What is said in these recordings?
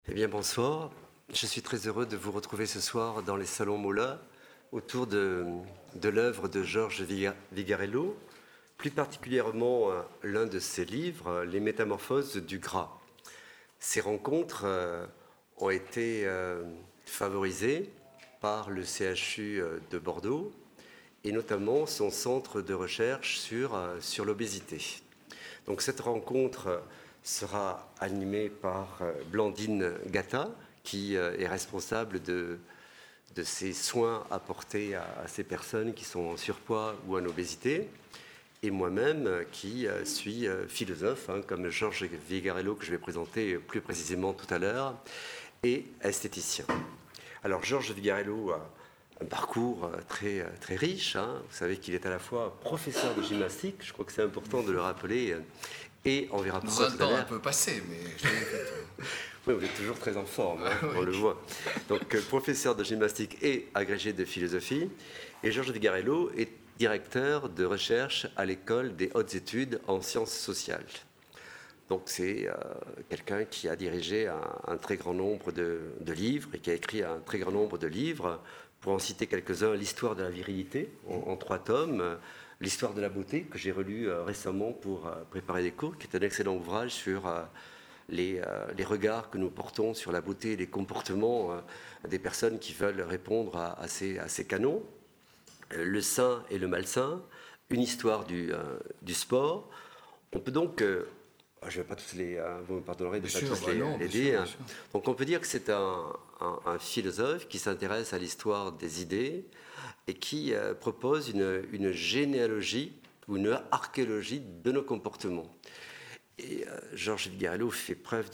Eh bien, bonsoir. Je suis très heureux de vous retrouver ce soir dans les salons Mola autour de l'œuvre de Georges Vigarello, plus particulièrement l'un de ses livres, Les Métamorphoses du Gras. Ces rencontres ont été favorisées par le CHU de Bordeaux et notamment son centre de recherche sur l'obésité. Donc cette rencontre sera animée par Blandine Gatta, qui est responsable de ces soins apportés à ces personnes qui sont en surpoids ou en obésité, et moi-même qui suis philosophe, comme Georges Vigarello, que je vais présenter plus précisément tout à l'heure, et esthéticien. Alors Georges Vigarello a un parcours très, très riche. Vous savez qu'il est à la fois professeur de gymnastique, je crois que c'est important de le rappeler, et on verra pourquoi tout à l'heure. Nous a un peu passé, mais je l'ai fait. Oui, vous êtes toujours très en forme, on le voit. Donc, professeur de gymnastique et agrégé de philosophie. Et Georges Vigarello est directeur de recherche à l'école des hautes études en sciences sociales. Donc, c'est quelqu'un qui a dirigé un très grand nombre de livres et qui a écrit un très grand nombre de livres. Pour en citer quelques-uns, l'histoire de la virilité en 3 tomes, l'histoire de la beauté que j'ai relu récemment pour préparer des cours, qui est un excellent ouvrage sur les regards que nous portons sur la beauté et les comportements des personnes qui veulent répondre à ces canons. Le sain et le malsain, une histoire du sport. On peut donc... je ne vais pas tous les... vous me pardonnerez de ne pas tous les dire. Donc on peut dire que c'est un philosophe qui s'intéresse à l'histoire des idées et qui propose une généalogie ou une archéologie de nos comportements. Et Georges Vigarello fait preuve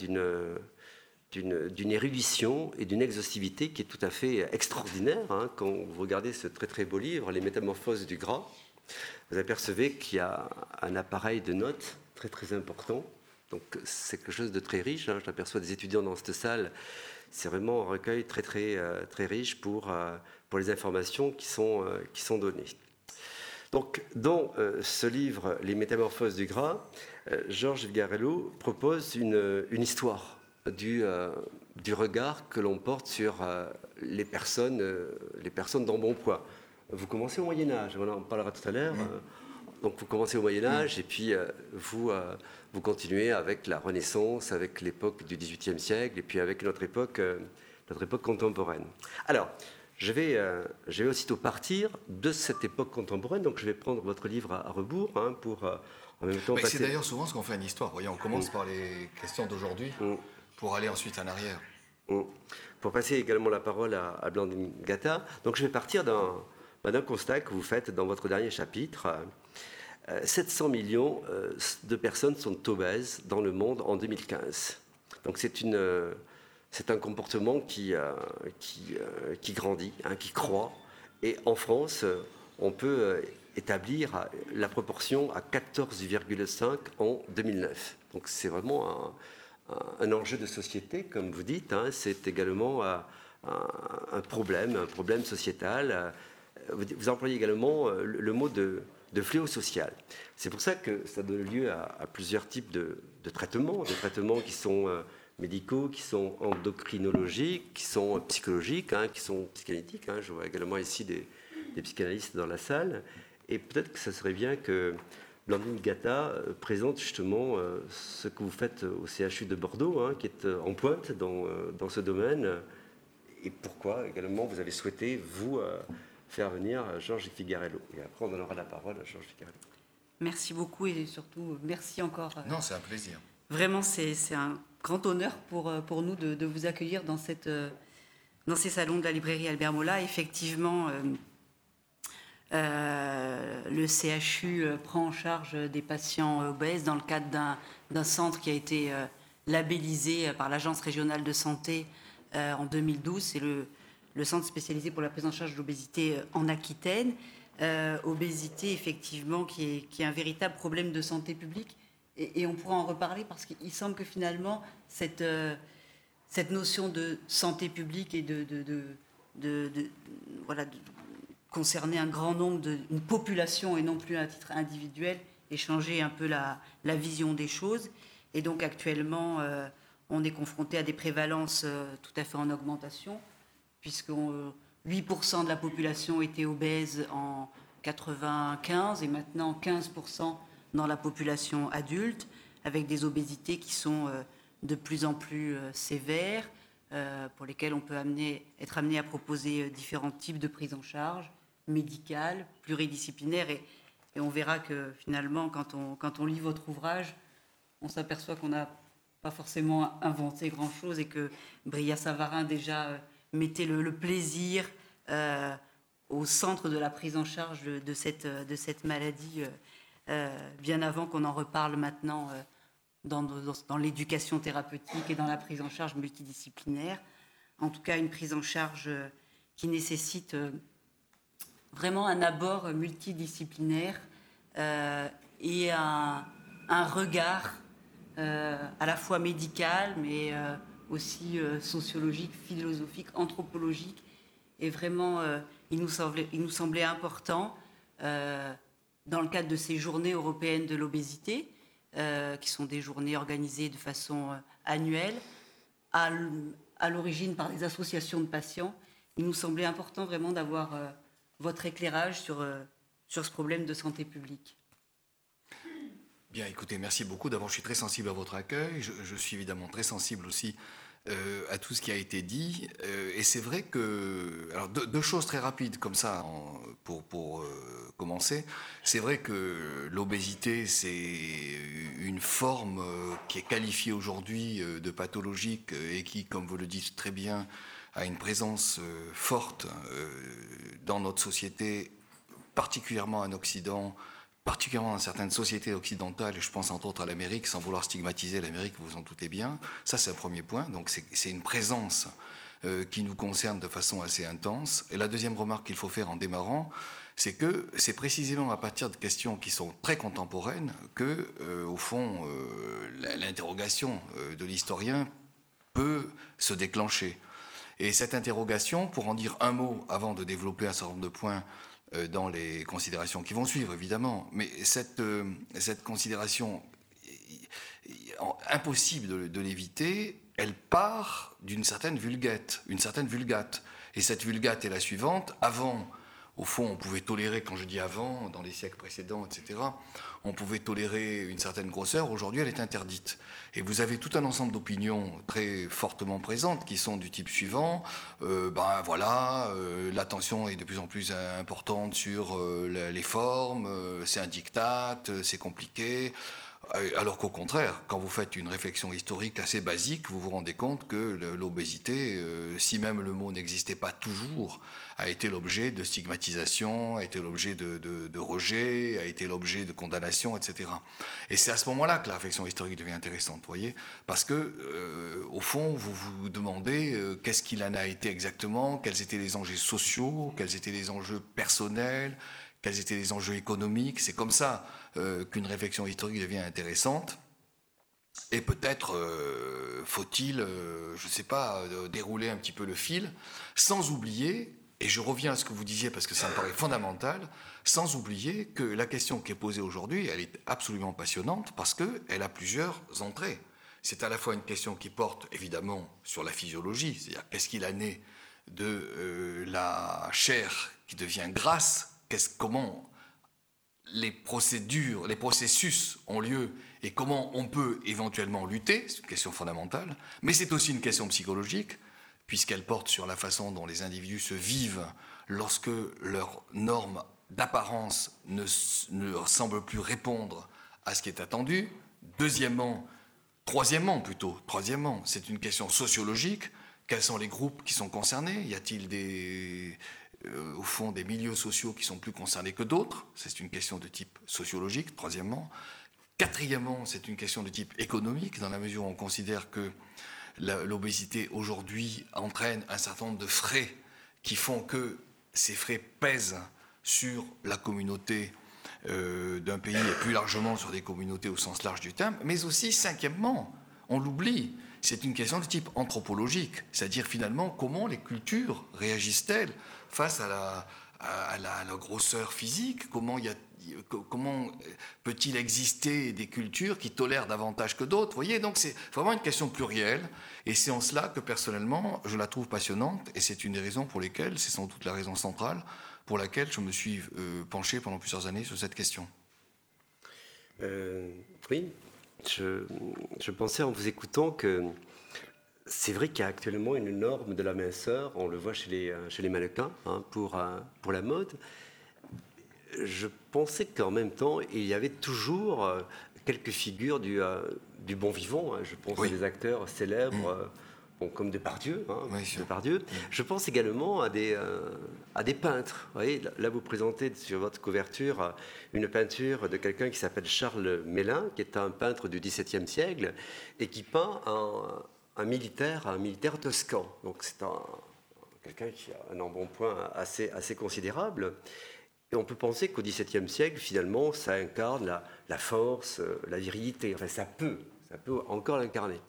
d'une érudition et d'une exhaustivité qui est tout à fait extraordinaire. Quand vous regardez ce très très beau livre, Les Métamorphoses du Gras, vous apercevez qu'il y a un appareil de notes très très important. Donc c'est quelque chose de très riche. J'aperçois des étudiants dans cette salle. C'est vraiment un recueil très très très riche pour les informations qui sont données. Donc, dans ce livre, Les Métamorphoses du Gras, Georges Vigarello propose une histoire du regard que l'on porte sur les personnes d'embonpoint. Vous commencez au Moyen-Âge, voilà, on parlera tout à l'heure. Donc, vous commencez au Moyen-Âge et puis vous continuez avec la Renaissance, avec l'époque du XVIIIe siècle et puis avec notre époque contemporaine. Alors, je vais aussitôt partir de cette époque contemporaine, donc je vais prendre votre livre à rebours pour en même temps passer... C'est d'ailleurs souvent ce qu'on fait en histoire. Vous voyez, on commence par les questions d'aujourd'hui pour aller ensuite en arrière. Pour passer également la parole à Blandine Gatta, donc je vais partir d'un constat que vous faites dans votre dernier chapitre. 700 millions de personnes sont obèses dans le monde en 2015. Donc c'est un comportement qui grandit, qui croît. Et en France, on peut établir la proportion à 14,5 en 2009. Donc c'est vraiment un enjeu de société, comme vous dites. C'est également un problème sociétal. Vous employez également le mot de fléau social. C'est pour ça que ça donne lieu à plusieurs types de traitements, qui sont... médicaux, qui sont endocrinologiques, qui sont psychologiques, qui sont psychanalytiques. Je vois également ici des psychanalystes dans la salle. Et peut-être que ça serait bien que Blandine Gatta présente justement ce que vous faites au CHU de Bordeaux, qui est en pointe dans ce domaine. Et pourquoi également vous avez souhaité, vous, faire venir Georges Vigarello. Et après, on donnera la parole à Georges Vigarello. Merci beaucoup et surtout, merci encore. Non, c'est un plaisir. Vraiment, c'est un grand honneur pour nous de vous accueillir dans ces salons de la librairie Albert Mola. Effectivement, le CHU prend en charge des patients obèses dans le cadre d'un centre qui a été labellisé par l'Agence régionale de santé en 2012. C'est le centre spécialisé pour la prise en charge de l'obésité en Aquitaine. Obésité, effectivement, qui est un véritable problème de santé publique. Et on pourra en reparler parce qu'il semble que finalement, cette notion de santé publique et de concerner un grand nombre une population et non plus à titre individuel et changer un peu la vision des choses. Et donc actuellement, on est confronté à des prévalences tout à fait en augmentation, puisque 8% de la population était obèse en 95 et maintenant 15% dans la population adulte, avec des obésités qui sont de plus en plus sévères, pour lesquelles on peut être amené à proposer différents types de prise en charge, médicale, pluridisciplinaire, et on verra que finalement, quand on lit votre ouvrage, on s'aperçoit qu'on n'a pas forcément inventé grand-chose et que Brillat-Savarin déjà mettait le plaisir au centre de la prise en charge de cette maladie bien avant qu'on en reparle maintenant dans l'éducation thérapeutique et dans la prise en charge multidisciplinaire. En tout cas, une prise en charge qui nécessite vraiment un abord multidisciplinaire et un regard à la fois médical, mais aussi sociologique, philosophique, anthropologique. Et vraiment, il nous semblait important, dans le cadre de ces journées européennes de l'obésité, qui sont des journées organisées de façon annuelle, à l'origine par des associations de patients, il nous semblait important vraiment d'avoir votre éclairage sur ce problème de santé publique. Bien, écoutez, merci beaucoup. D'abord, je suis très sensible à votre accueil. Je suis évidemment très sensible aussi à tout ce qui a été dit. Et c'est vrai que... Alors, deux choses très rapides comme ça, pour commencer. C'est vrai que l'obésité, c'est une forme qui est qualifiée aujourd'hui de pathologique et qui, comme vous le dites très bien, a une présence forte dans notre société, particulièrement en Occident, particulièrement dans certaines sociétés occidentales, et je pense entre autres à l'Amérique, sans vouloir stigmatiser l'Amérique, vous en doutez bien. Ça, c'est un premier point. Donc, c'est une présence qui nous concerne de façon assez intense. Et la deuxième remarque qu'il faut faire en démarrant, c'est que c'est précisément à partir de questions qui sont très contemporaines que, au fond, l'interrogation de l'historien peut se déclencher. Et cette interrogation, pour en dire un mot avant de développer un certain nombre de points dans les considérations qui vont suivre, évidemment, mais cette considération, impossible de l'éviter, elle part d'une certaine vulgate, Et cette vulgate est la suivante. Avant, au fond, on pouvait tolérer, quand je dis avant, dans les siècles précédents, etc., on pouvait tolérer une certaine grosseur. Aujourd'hui, elle est interdite. Et vous avez tout un ensemble d'opinions très fortement présentes qui sont du type suivant. L'attention est de plus en plus importante sur les formes, c'est un diktat, c'est compliqué. Alors qu'au contraire, quand vous faites une réflexion historique assez basique, vous vous rendez compte que l'obésité, si même le mot n'existait pas toujours, a été l'objet de stigmatisation, a été l'objet de rejet, a été l'objet de condamnation, etc. Et c'est à ce moment-là que la réflexion historique devient intéressante, vous voyez, parce que, au fond, vous vous demandez qu'est-ce qu'il en a été exactement, quels étaient les enjeux sociaux, quels étaient les enjeux personnels, quels étaient les enjeux économiques. C'est comme ça qu'une réflexion historique devient intéressante. Et peut-être faut-il, je ne sais pas, dérouler un petit peu le fil, sans oublier, et je reviens à ce que vous disiez parce que ça me paraît fondamental, sans oublier que la question qui est posée aujourd'hui, elle est absolument passionnante parce qu'elle a plusieurs entrées. C'est à la fois une question qui porte évidemment sur la physiologie, c'est-à-dire qu'est-ce qu'il en est de la chair qui devient grasse, comment les processus ont lieu et comment on peut éventuellement lutter, c'est une question fondamentale, mais c'est aussi une question psychologique, puisqu'elle porte sur la façon dont les individus se vivent lorsque leurs normes d'apparence ne semblent plus répondre à ce qui est attendu. Troisièmement, c'est une question sociologique. Quels sont les groupes qui sont concernés? Y a-t-il au fond, des milieux sociaux qui sont plus concernés que d'autres? C'est une question de type sociologique, troisièmement. Quatrièmement, c'est une question de type économique, dans la mesure où on considère que l'obésité aujourd'hui entraîne un certain nombre de frais qui font que ces frais pèsent sur la communauté d'un pays et plus largement sur des communautés au sens large du terme. Mais aussi, cinquièmement, on l'oublie, c'est une question de type anthropologique, c'est-à-dire finalement comment les cultures réagissent-elles face à la grosseur physique, comment il y a comment peut-il exister des cultures qui tolèrent davantage que d'autres? Vous voyez, donc c'est vraiment une question plurielle, et c'est en cela que personnellement je la trouve passionnante, et c'est une des raisons pour lesquelles, c'est sans doute la raison centrale pour laquelle je me suis penché pendant plusieurs années sur cette question. Oui, je pensais en vous écoutant que c'est vrai qu'il y a actuellement une norme de la minceur, on le voit chez les mannequins, hein, pour la mode. Je pensais qu'en même temps, il y avait toujours quelques figures du bon vivant. Hein. Je pense à des acteurs célèbres, comme Depardieu. Depardieu. Je pense également à des peintres. Vous voyez, là, vous présentez sur votre couverture une peinture de quelqu'un qui s'appelle Charles Mélin, qui est un peintre du XVIIe siècle et qui peint un militaire toscan. Donc c'est quelqu'un qui a un embonpoint assez considérable. Et on peut penser qu'au XVIIe siècle, finalement, ça incarne la force, la virilité. Enfin, ça peut encore l'incarner.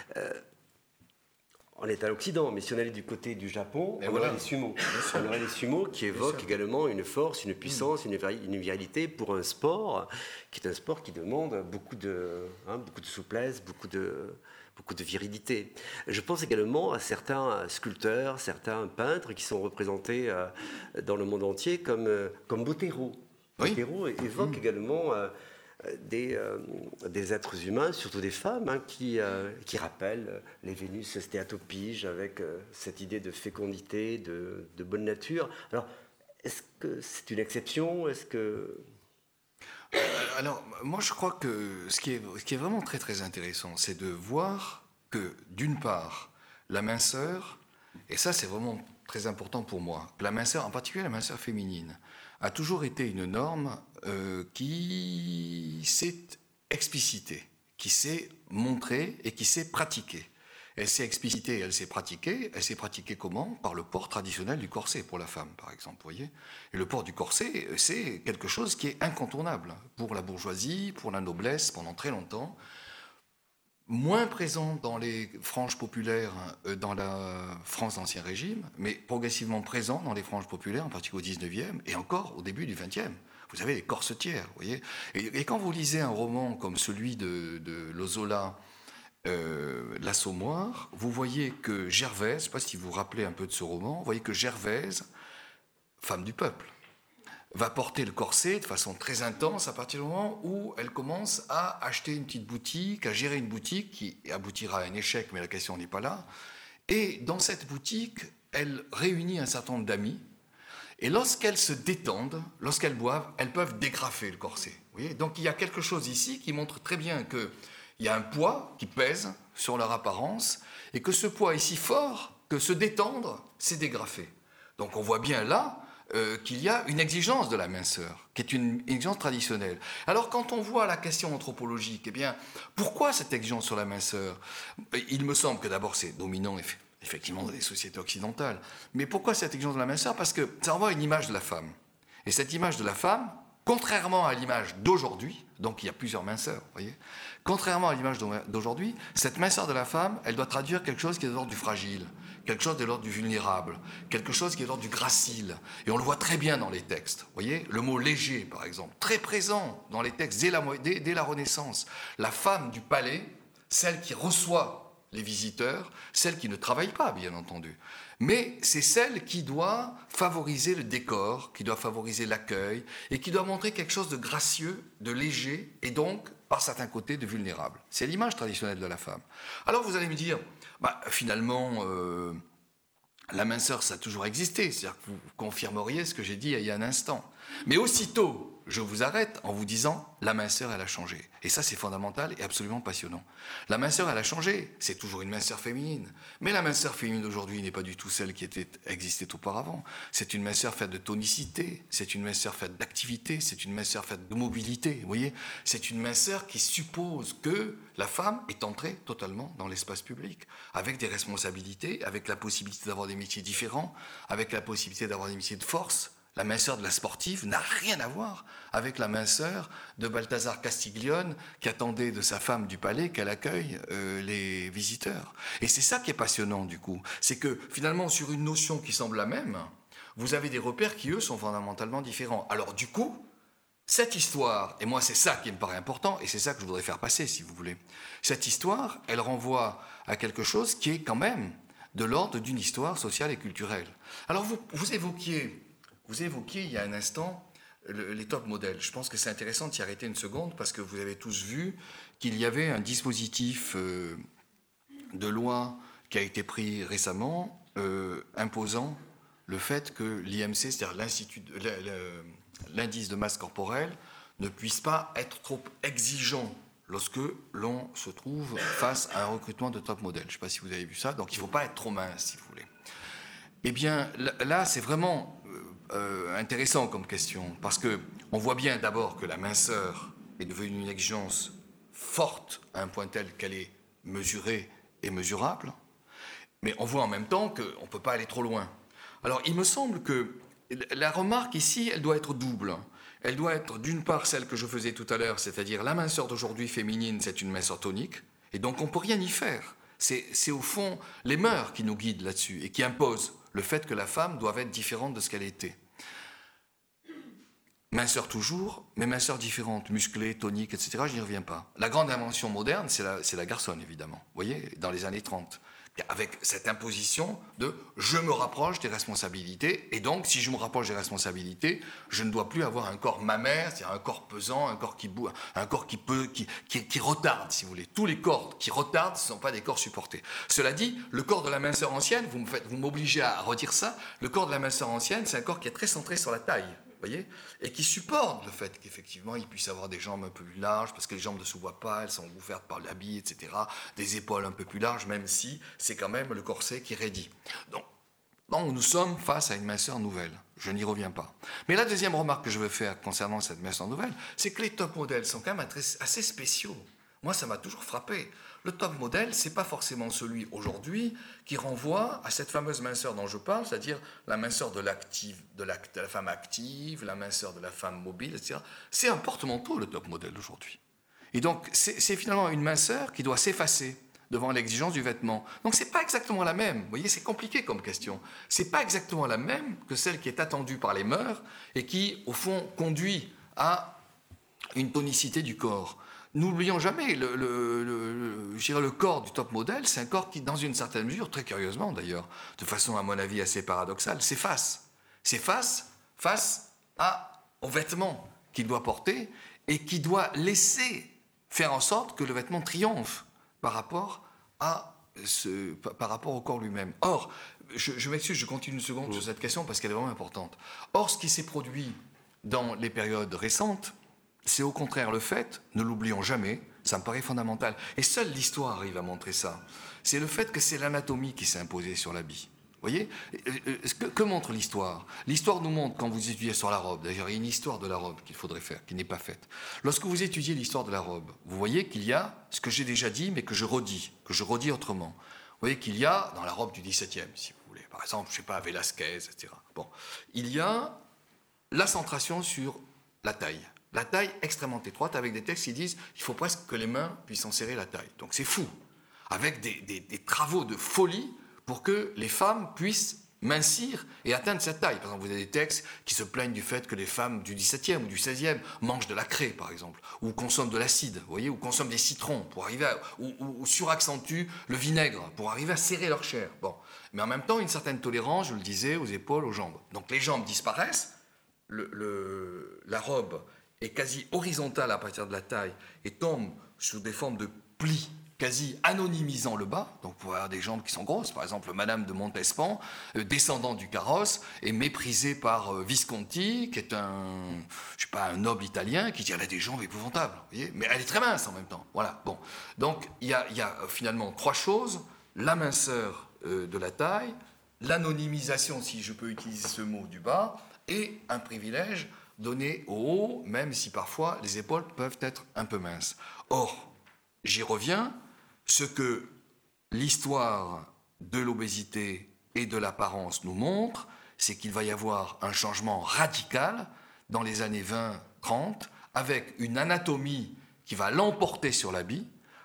On est à l'Occident, mais si on allait du côté du Japon, on aurait les sumo. On aurait les sumo qui évoquent également une force, une puissance, une virilité pour un sport qui est un sport qui demande beaucoup de souplesse, beaucoup de virilité. Je pense également à certains sculpteurs, certains peintres qui sont représentés dans le monde entier comme Botero. Botero évoque également des êtres humains, surtout des femmes, hein, qui rappellent les Vénus stéatopiges avec cette idée de fécondité, de bonne nature. Alors, est-ce que c'est une exception? Est-ce que... Alors, moi, je crois que ce qui est vraiment très, très intéressant, c'est de voir que, d'une part, la minceur, et ça, c'est vraiment très important pour moi, la minceur, en particulier la minceur féminine, a toujours été une norme qui s'est explicitée, qui s'est montrée et qui s'est pratiquée. Elle s'est explicitée, elle s'est pratiquée comment? Par le port traditionnel du corset pour la femme, par exemple, vous voyez. Et le port du corset, c'est quelque chose qui est incontournable pour la bourgeoisie, pour la noblesse, pendant très longtemps. Moins présent dans les franges populaires dans la France d'Ancien Régime, mais progressivement présent dans les franges populaires, en particulier au 19e et encore au début du 20e. Vous avez les corsetières, vous voyez. Et quand vous lisez un roman comme celui de Lozola, L'Assommoir, vous voyez que Gervaise, je ne sais pas si vous vous rappelez un peu de ce roman, vous voyez que Gervaise, femme du peuple, va porter le corset de façon très intense à partir du moment où elle commence à acheter une petite boutique, à gérer une boutique qui aboutira à un échec, mais la question n'est pas là. Et dans cette boutique, elle réunit un certain nombre d'amis. Et lorsqu'elles se détendent, lorsqu'elles boivent, elles peuvent dégrafer le corset. Vous voyez ? Donc il y a quelque chose ici qui montre très bien qu'il y a un poids qui pèse sur leur apparence et que ce poids est si fort que se détendre, c'est dégrafer. Donc on voit bien là qu'il y a une exigence de la minceur, qui est une exigence traditionnelle. Alors quand on voit la question anthropologique, eh bien, pourquoi cette exigence sur la minceur? Il me semble que d'abord c'est dominant effectivement dans les sociétés occidentales. Mais pourquoi cette exigence de la minceur? Parce que ça renvoie à une image de la femme. Et cette image de la femme, contrairement à l'image d'aujourd'hui, donc il y a plusieurs minceurs, vous voyez, contrairement à l'image d'aujourd'hui, cette minceur de la femme, elle doit traduire quelque chose qui est de l'ordre du fragile, quelque chose de l'ordre du vulnérable, quelque chose qui est de l'ordre du gracile. Et on le voit très bien dans les textes. Vous voyez, le mot léger, par exemple, très présent dans les textes dès la Renaissance. La femme du palais, celle qui reçoit les visiteurs, celle qui ne travaille pas, bien entendu. Mais c'est celle qui doit favoriser le décor, qui doit favoriser l'accueil, et qui doit montrer quelque chose de gracieux, de léger, et donc, par certains côtés, de vulnérable. C'est l'image traditionnelle de la femme. Alors vous allez me dire, finalement, la minceur, ça a toujours existé, c'est-à-dire que vous confirmeriez ce que j'ai dit il y a un instant. Mais aussitôt, je vous arrête en vous disant, la minceur, elle a changé. Et ça, c'est fondamental et absolument passionnant. La minceur, elle a changé. C'est toujours une minceur féminine. Mais la minceur féminine d'aujourd'hui n'est pas du tout celle qui existait auparavant. C'est une minceur faite de tonicité, c'est une minceur faite d'activité, c'est une minceur faite de mobilité. Vous voyez, c'est une minceur qui suppose que la femme est entrée totalement dans l'espace public, avec des responsabilités, avec la possibilité d'avoir des métiers différents, avec la possibilité d'avoir des métiers de force. La minceur de la sportive n'a rien à voir avec la minceur de Balthazar Castiglione qui attendait de sa femme du palais qu'elle accueille les visiteurs. Et c'est ça qui est passionnant du coup. C'est que finalement sur une notion qui semble la même, vous avez des repères qui eux sont fondamentalement différents. Alors du coup, Cette histoire, et moi c'est ça qui me paraît important, et c'est ça que je voudrais faire passer, si vous voulez, cette histoire, elle renvoie à quelque chose qui est quand même de l'ordre d'une histoire sociale et culturelle. Alors vous évoquiez il y a un instant les top modèles. Je pense que c'est intéressant d'y arrêter une seconde, parce que vous avez tous vu qu'il y avait un dispositif de loi qui a été pris récemment, imposant le fait que l'IMC, c'est-à-dire l'indice de masse corporelle, ne puisse pas être trop exigeant lorsque l'on se trouve face à un recrutement de top modèle. Je ne sais pas si vous avez vu ça, donc il ne faut pas être trop mince, si vous voulez. Eh bien, là, c'est vraiment intéressant comme question, parce qu'on voit bien d'abord que la minceur est devenue une exigence forte à un point tel qu'elle est mesurée et mesurable, mais on voit en même temps qu'on ne peut pas aller trop loin. Alors, il me semble que la remarque ici, elle doit être double. Elle doit être d'une part celle que je faisais tout à l'heure, c'est-à-dire la minceur d'aujourd'hui féminine, c'est une minceur tonique, et donc on ne peut rien y faire. C'est au fond les mœurs qui nous guident là-dessus et qui imposent le fait que la femme doit être différente de ce qu'elle était. Minceur toujours, mais minceur différente, musclée, tonique, etc., je n'y reviens pas. La grande invention moderne, c'est la garçonne, évidemment, vous voyez, dans les années 30. Avec cette imposition de « je me rapproche des responsabilités » et donc, si je me rapproche des responsabilités, je ne dois plus avoir un corps mammaire, c'est-à-dire un corps pesant, un corps qui retarde, si vous voulez. Tous les corps qui retardent, ce ne sont pas des corps supportés. Cela dit, le corps de la minceur ancienne, vous m'obligez à redire ça, le corps de la minceur ancienne, c'est un corps qui est très centré sur la taille. Voyez, et qui supporte le fait qu'effectivement il puisse avoir des jambes un peu plus larges, parce que les jambes ne se voient pas, elles sont ouvertes par l'habit, etc., des épaules un peu plus larges, même si c'est quand même le corset qui raidit. Donc, nous sommes face à une minceur nouvelle, je n'y reviens pas. Mais la deuxième remarque que je veux faire concernant cette minceur nouvelle, c'est que les top modèles sont quand même assez spéciaux. Moi, ça m'a toujours frappé. Le top modèle, ce n'est pas forcément celui aujourd'hui qui renvoie à cette fameuse minceur dont je parle, c'est-à-dire la minceur de la femme active, la minceur de la femme mobile, etc. C'est un porte-manteau, le top modèle aujourd'hui. Et donc, c'est finalement une minceur qui doit s'effacer devant l'exigence du vêtement. Donc, ce n'est pas exactement la même. Vous voyez, c'est compliqué comme question. Ce n'est pas exactement la même que celle qui est attendue par les mœurs et qui, au fond, conduit à une tonicité du corps. N'oublions jamais, je dirais le corps du top modèle, c'est un corps qui, dans une certaine mesure, très curieusement d'ailleurs, de façon à mon avis assez paradoxale, s'efface. S'efface face aux vêtements qu'il doit porter et qui doit laisser faire en sorte que le vêtement triomphe par rapport au corps lui-même. Or, je m'excuse, je continue une seconde sur cette question parce qu'elle est vraiment importante. Or, ce qui s'est produit dans les périodes récentes, c'est au contraire le fait, ne l'oublions jamais, ça me paraît fondamental, et seule l'histoire arrive à montrer ça, c'est le fait que c'est l'anatomie qui s'est imposée sur l'habit. Vous voyez, que montre l'histoire? L'histoire nous montre, quand vous étudiez sur la robe, d'ailleurs il y a une histoire de la robe qu'il faudrait faire, qui n'est pas faite. Lorsque vous étudiez l'histoire de la robe, vous voyez qu'il y a ce que j'ai déjà dit, mais que je redis autrement. Vous voyez qu'il y a, dans la robe du XVIIe, si vous voulez, par exemple, je ne sais pas, Velasquez, etc. Bon, il y a la centration sur la taille. La taille extrêmement étroite, avec des textes qui disent qu'il faut presque que les mains puissent en serrer la taille. Donc c'est fou, avec des travaux de folie pour que les femmes puissent mincir et atteindre cette taille. Par exemple, vous avez des textes qui se plaignent du fait que les femmes du XVIIe ou du XVIe mangent de la craie, par exemple, ou consomment de l'acide, vous voyez, ou consomment des citrons pour arriver ou suraccentuent le vinaigre pour arriver à serrer leur chair. Bon, mais en même temps, une certaine tolérance, je le disais, aux épaules, aux jambes. Donc les jambes disparaissent, la robe est quasi horizontale à partir de la taille et tombe sous des formes de plis quasi anonymisant le bas. Donc, vous pouvez avoir des jambes qui sont grosses. Par exemple, Madame de Montespan, descendant du carrosse, est méprisée par Visconti, qui est un noble italien, qui dit elle a des jambes épouvantables. Vous voyez, mais elle est très mince en même temps. Voilà. Bon. Donc, il y a finalement trois choses. La minceur de la taille, l'anonymisation, si je peux utiliser ce mot, du bas, et un privilège donné au haut, même si parfois les épaules peuvent être un peu minces. Or, j'y reviens, ce que l'histoire de l'obésité et de l'apparence nous montre, c'est qu'il va y avoir un changement radical dans les années 20-30, avec une anatomie qui va l'emporter sur l'habit.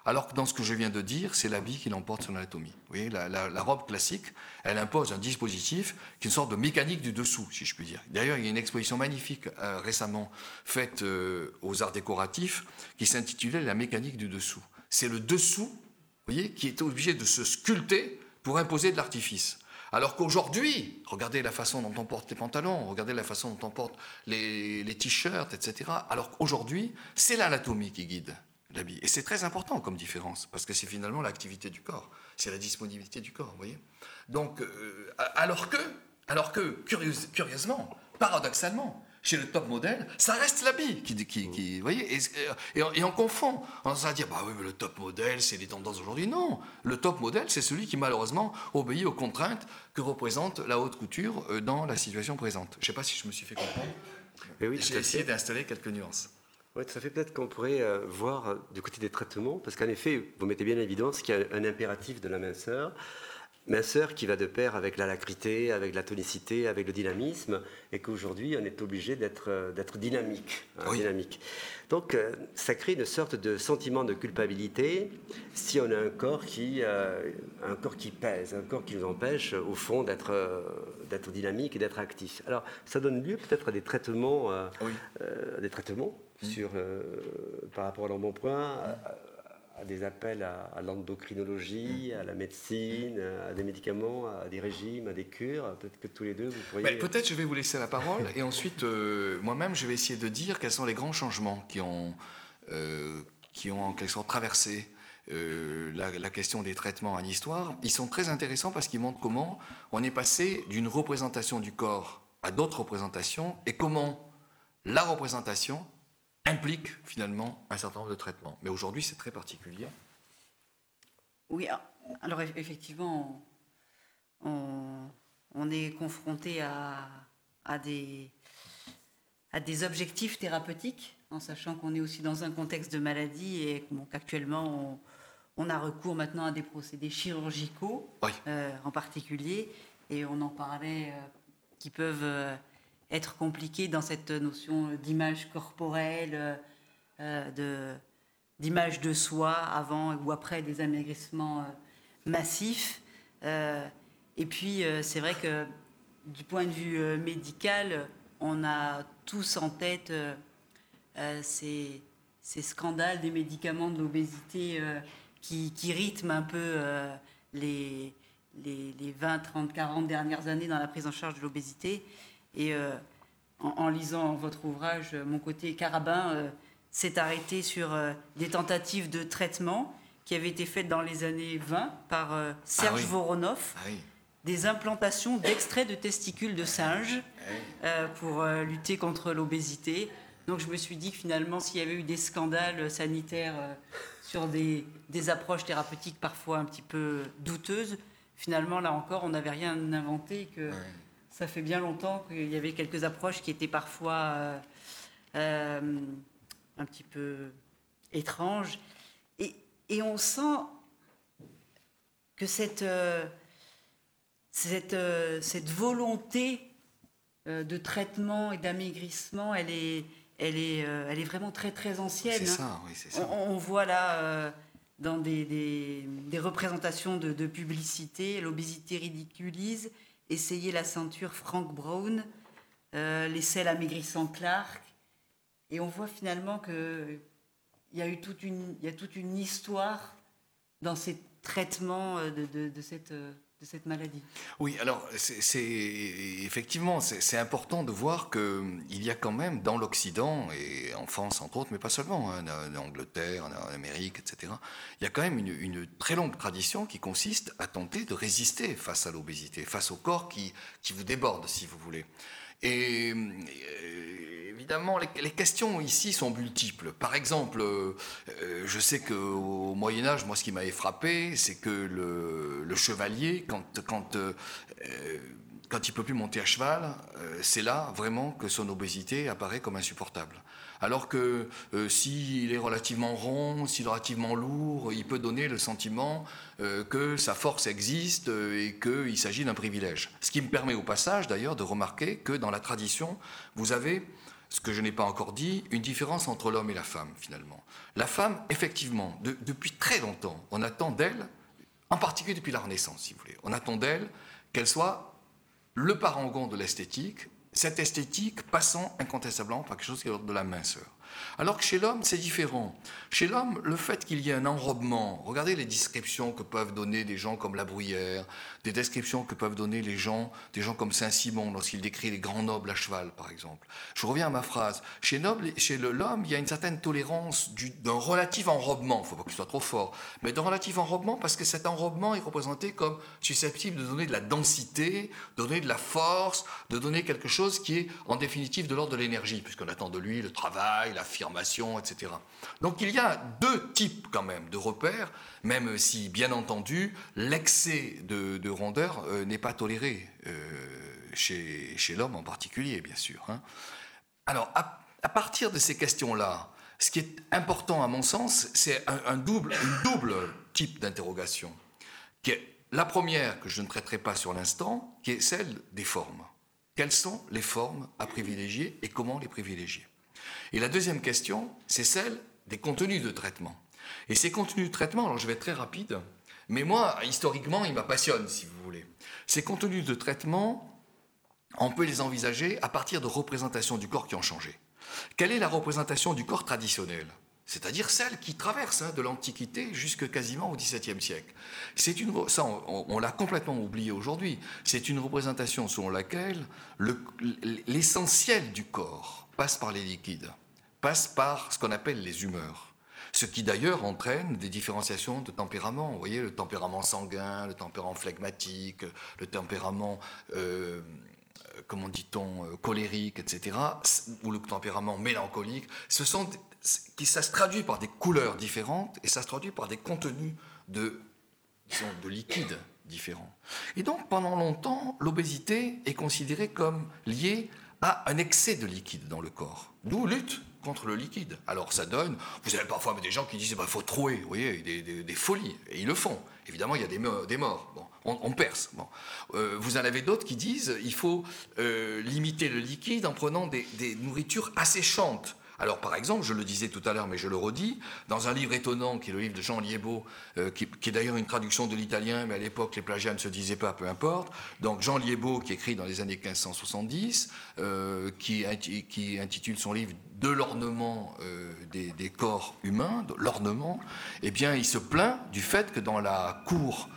Alors que dans ce que je viens de dire, c'est l'habit qui l'emporte sur l'anatomie. Vous voyez, la robe classique, elle impose un dispositif qui est une sorte de mécanique du dessous, si je puis dire. D'ailleurs, il y a une exposition magnifique récemment faite aux arts décoratifs qui s'intitulait « La mécanique du dessous ». C'est le dessous, vous voyez, qui est obligé de se sculpter pour imposer de l'artifice. Alors qu'aujourd'hui, regardez la façon dont on porte les pantalons, regardez la façon dont on porte les t-shirts, etc. Alors qu'aujourd'hui, c'est l'anatomie qui guide l'habit. Et c'est très important comme différence, parce que c'est finalement l'activité du corps, c'est la disponibilité du corps, vous voyez. Donc, alors que curieusement, paradoxalement, chez le top modèle, ça reste l'habit qui vous voyez, et on confond. On va dire, bah oui, mais le top modèle, c'est les tendances d'aujourd'hui. Non, le top modèle, c'est celui qui malheureusement obéit aux contraintes que représente la haute couture dans la situation présente. Je ne sais pas si je me suis fait comprendre. Oui, j'ai essayé d'installer quelques nuances. Oui, tout à fait. Peut-être qu'on pourrait voir du côté des traitements, parce qu'en effet, vous mettez bien en évidence qu'il y a un impératif de la minceur qui va de pair avec l'alacrité, avec la tonicité, avec le dynamisme, et qu'aujourd'hui, on est obligé d'être dynamique, oui. Dynamique. Donc, ça crée une sorte de sentiment de culpabilité si on a un corps qui pèse, un corps qui nous empêche, au fond, d'être dynamique et d'être actif. Alors, ça donne lieu peut-être à des traitements, par rapport à l'embonpoint, à des appels à l'endocrinologie, à la médecine, à des médicaments, à des régimes, à des cures. Peut-être que tous les deux, vous pourriez... Peut-être je vais vous laisser la parole et ensuite, moi-même, je vais essayer de dire quels sont les grands changements qui ont en quelque sorte traversé la question des traitements en histoire. Ils sont très intéressants parce qu'ils montrent comment on est passé d'une représentation du corps à d'autres représentations et comment la représentation implique finalement un certain nombre de traitements. Mais aujourd'hui, c'est très particulier. Oui, alors effectivement, on est confronté à des objectifs thérapeutiques, en sachant qu'on est aussi dans un contexte de maladie et qu'actuellement, on a recours maintenant à des procédés chirurgicaux, oui. En particulier, et on en parlait, qui peuvent... être compliqué dans cette notion d'image corporelle, d'image de soi avant ou après des amaigrissements massifs. Et puis, c'est vrai que du point de vue médical, on a tous en tête ces scandales des médicaments de l'obésité qui rythment un peu les 20, 30, 40 dernières années dans la prise en charge de l'obésité. Et en lisant votre ouvrage, mon côté carabin s'est arrêté sur des tentatives de traitement qui avaient été faites dans les années 20 par Serge Voronoff, des implantations d'extraits de testicules de singes pour lutter contre l'obésité. Donc je me suis dit que finalement, s'il y avait eu des scandales sanitaires sur des approches thérapeutiques parfois un petit peu douteuses, finalement, là encore, on n'avait rien inventé, que ça fait bien longtemps qu'il y avait quelques approches qui étaient parfois un petit peu étranges. Et on sent que cette volonté de traitement et d'amaigrissement, elle est vraiment très, très ancienne. C'est ça, oui, c'est ça. On voit là... dans des représentations de publicité, l'obésité ridiculise, essayer la ceinture Frank Brown, les selles amaigrissant Clark, et on voit finalement qu'il y a toute une histoire dans ces traitements de cette maladie. Oui, alors effectivement, c'est important de voir qu'il y a quand même dans l'Occident, et en France entre autres, mais pas seulement, en Angleterre, en Amérique, etc., il y a quand même une très longue tradition qui consiste à tenter de résister face à l'obésité, face au corps qui vous déborde, si vous voulez. Et évidemment, les questions ici sont multiples. Par exemple, je sais qu'au Moyen-Âge, moi, ce qui m'avait frappé, c'est que le chevalier, quand il ne peut plus monter à cheval, c'est là vraiment que son obésité apparaît comme insupportable. Alors que s'il est relativement rond, s'il est relativement lourd, il peut donner le sentiment que sa force existe et qu'il s'agit d'un privilège. Ce qui me permet au passage d'ailleurs de remarquer que dans la tradition, vous avez ce que je n'ai pas encore dit, une différence entre l'homme et la femme, finalement. La femme, effectivement, depuis très longtemps, on attend d'elle, en particulier depuis la Renaissance, si vous voulez, on attend d'elle qu'elle soit le parangon de l'esthétique, cette esthétique passant incontestablement par quelque chose qui est de la minceur. Alors que chez l'homme, c'est différent. Chez l'homme, le fait qu'il y ait un enrobement, regardez les descriptions que peuvent donner des gens comme La Bruyère, des descriptions que peuvent donner des gens comme Saint-Simon lorsqu'il décrit les grands nobles à cheval, par exemple. Je reviens à ma phrase. Chez l'homme, il y a une certaine tolérance d'un relatif enrobement, il ne faut pas qu'il soit trop fort, mais d'un relatif enrobement parce que cet enrobement est représenté comme susceptible de donner de la densité, de donner de la force, de donner quelque chose qui est en définitive de l'ordre de l'énergie, puisqu'on attend de lui le travail, l'affirmation, etc. Donc il y a deux types quand même de repères, même si, bien entendu, l'excès de rondeur n'est pas toléré chez l'homme en particulier, bien sûr. Hein. Alors, à partir de ces questions-là, ce qui est important à mon sens, c'est une double type d'interrogation. Qui est la première, que je ne traiterai pas sur l'instant, qui est celle des formes. Quelles sont les formes à privilégier et comment les privilégier ? Et la deuxième question, c'est celle des contenus de traitement. Et ces contenus de traitement, alors je vais être très rapide, mais moi, historiquement, ils m'apassionnent, si vous voulez. Ces contenus de traitement, on peut les envisager à partir de représentations du corps qui ont changé. Quelle est la représentation du corps traditionnelle ? C'est-à-dire celle qui traverse de l'Antiquité jusque quasiment au XVIIe siècle. Ça, on l'a complètement oublié aujourd'hui. C'est une représentation selon laquelle l'essentiel du corps passe par les liquides, passe par ce qu'on appelle les humeurs. Ce qui d'ailleurs entraîne des différenciations de tempérament. Vous voyez, le tempérament sanguin, le tempérament phlegmatique, le tempérament, comment dit-on, colérique, etc., ou le tempérament mélancolique. Ça se traduit par des couleurs différentes et ça se traduit par des contenus de liquides différents. Et donc, pendant longtemps, l'obésité est considérée comme liée à un excès de liquide dans le corps. D'où lutte contre le liquide. Alors ça donne, vous avez parfois des gens qui disent il faut trouer, vous voyez, des folies, et ils le font. Évidemment, il y a des morts. Bon, on perce. Bon. Vous en avez d'autres qui disent il faut limiter le liquide en prenant des nourritures asséchantes. Alors, par exemple, je le disais tout à l'heure, mais je le redis, dans un livre étonnant, qui est le livre de Jean Liébaud, qui est d'ailleurs une traduction de l'italien, mais à l'époque, les plagiats ne se disaient pas, peu importe. Donc, Jean Liébaud, qui écrit dans les années 1570, qui intitule son livre « De l'ornement des corps humains », l'ornement, eh bien, il se plaint du fait que dans la cour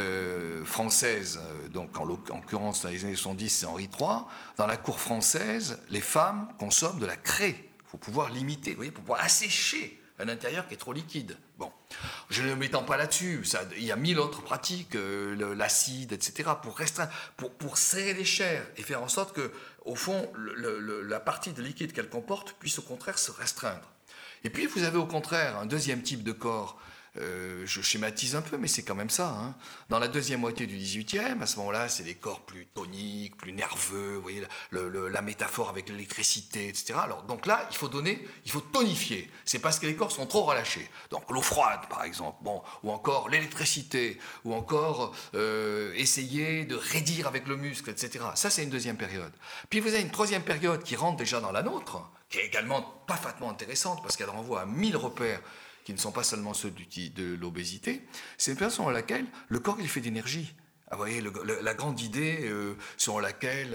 française, donc en l'occurrence dans les années 70, c'est Henri III, dans la cour française, les femmes consomment de la craie. Il faut pouvoir limiter, vous voyez, pour pouvoir assécher un intérieur qui est trop liquide. Bon, je ne m'étends pas là-dessus, il y a 1000 autres pratiques, l'acide, etc., pour restreindre, pour serrer les chairs et faire en sorte que, au fond, la partie de liquide qu'elle comporte puisse au contraire se restreindre. Et puis vous avez au contraire un deuxième type de corps. Je schématise un peu, mais c'est quand même ça. Hein. Dans la deuxième moitié du XVIIIe, à ce moment-là, c'est des corps plus toniques, plus nerveux, vous voyez, la métaphore avec l'électricité, etc. Alors, donc là, il faut tonifier. C'est parce que les corps sont trop relâchés. Donc l'eau froide, par exemple, bon, ou encore l'électricité, ou encore essayer de raidir avec le muscle, etc. Ça, c'est une deuxième période. Puis vous avez une troisième période qui rentre déjà dans la nôtre, qui est également parfaitement intéressante, parce qu'elle renvoie à 1000 repères qui ne sont pas seulement ceux de l'obésité, c'est une période selon laquelle le corps il fait d'énergie. Ah, vous voyez, la grande idée selon laquelle,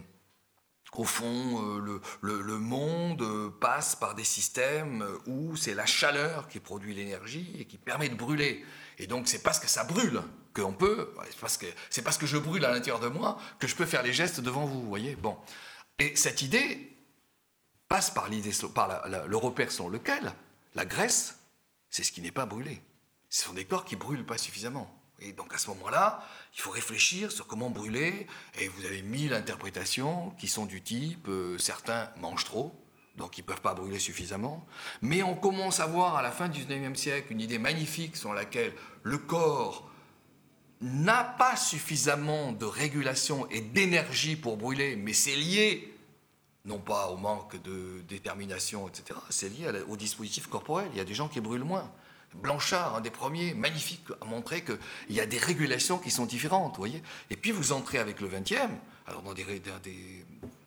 au fond, le monde passe par des systèmes où c'est la chaleur qui produit l'énergie et qui permet de brûler. Et donc, c'est parce que ça brûle qu'on peut, c'est parce que je brûle à l'intérieur de moi que je peux faire les gestes devant vous, vous voyez. Bon. Et cette idée passe par le repère selon lequel la graisse, c'est ce qui n'est pas brûlé. Ce sont des corps qui ne brûlent pas suffisamment. Et donc à ce moment-là, il faut réfléchir sur comment brûler. Et vous avez 1000 interprétations qui sont du type certains mangent trop, donc ils ne peuvent pas brûler suffisamment. Mais on commence à voir à la fin du XIXe siècle une idée magnifique selon laquelle le corps n'a pas suffisamment de régulation et d'énergie pour brûler, mais c'est lié non pas au manque de détermination, etc. C'est lié au dispositif corporel. Il y a des gens qui brûlent moins. Blanchard, un des premiers, magnifique, a montré qu'il y a des régulations qui sont différentes, vous voyez. Et puis vous entrez avec le XXe, alors dans des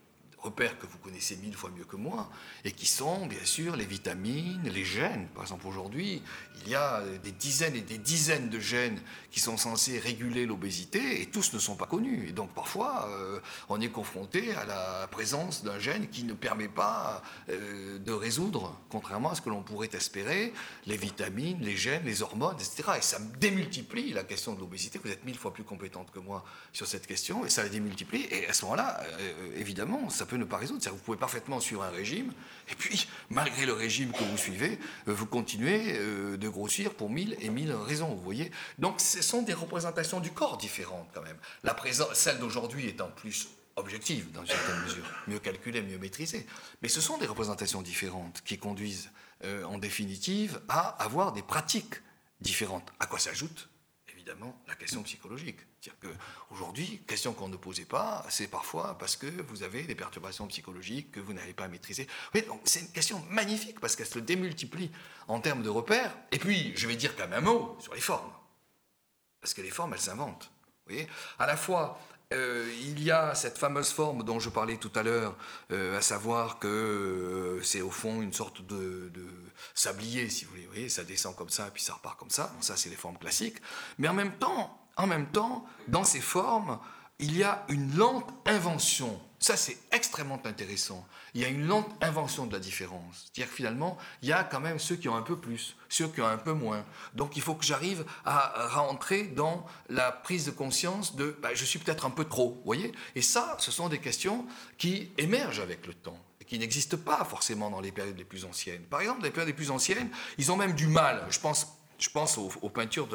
repères que vous connaissez 1000 fois mieux que moi, et qui sont bien sûr les vitamines, les gènes. Par exemple, aujourd'hui, il y a des dizaines et des dizaines de gènes qui sont censés réguler l'obésité, et tous ne sont pas connus. Et donc parfois, on est confronté à la présence d'un gène qui ne permet pas de résoudre, contrairement à ce que l'on pourrait espérer, les vitamines, les gènes, les hormones, etc. Et ça démultiplie la question de l'obésité. Vous êtes 1000 fois plus compétente que moi sur cette question, et ça la démultiplie. Et à ce moment-là, évidemment, ça peut ne pas résoudre. C'est-à-dire que vous pouvez parfaitement suivre un régime, et puis, malgré le régime que vous suivez, vous continuez de grossir pour 1000 et 1000 raisons, vous voyez. Donc, ce sont des représentations du corps différentes, quand même. Celle d'aujourd'hui étant plus objective, dans une certaine mesure, mieux calculée, mieux maîtrisée. Mais ce sont des représentations différentes qui conduisent, en définitive, à avoir des pratiques différentes. À quoi s'ajoute évidemment la question psychologique. C'est-à-dire qu'aujourd'hui, question qu'on ne posait pas, c'est parfois parce que vous avez des perturbations psychologiques que vous n'avez pas maîtrisées. Oui, donc c'est une question magnifique parce qu'elle se démultiplie en termes de repères. Et puis, je vais dire quand même un mot sur les formes. Parce que les formes, elles s'inventent. Vous voyez, à la fois, il y a cette fameuse forme dont je parlais tout à l'heure, à savoir que c'est au fond une sorte de sablier, si vous voulez. Vous voyez, ça descend comme ça, puis ça repart comme ça. Donc ça, c'est les formes classiques. Mais en même temps, dans ces formes, il y a une lente invention. Ça, c'est extrêmement intéressant. Il y a une lente invention de la différence. C'est-à-dire que finalement, il y a quand même ceux qui ont un peu plus, ceux qui ont un peu moins. Donc, il faut que j'arrive à rentrer dans la prise de conscience de je suis peut-être un peu trop, vous voyez. Et ça, ce sont des questions qui émergent avec le temps, et qui n'existent pas forcément dans les périodes les plus anciennes. Par exemple, les périodes les plus anciennes, ils ont même du mal. Je pense aux peintures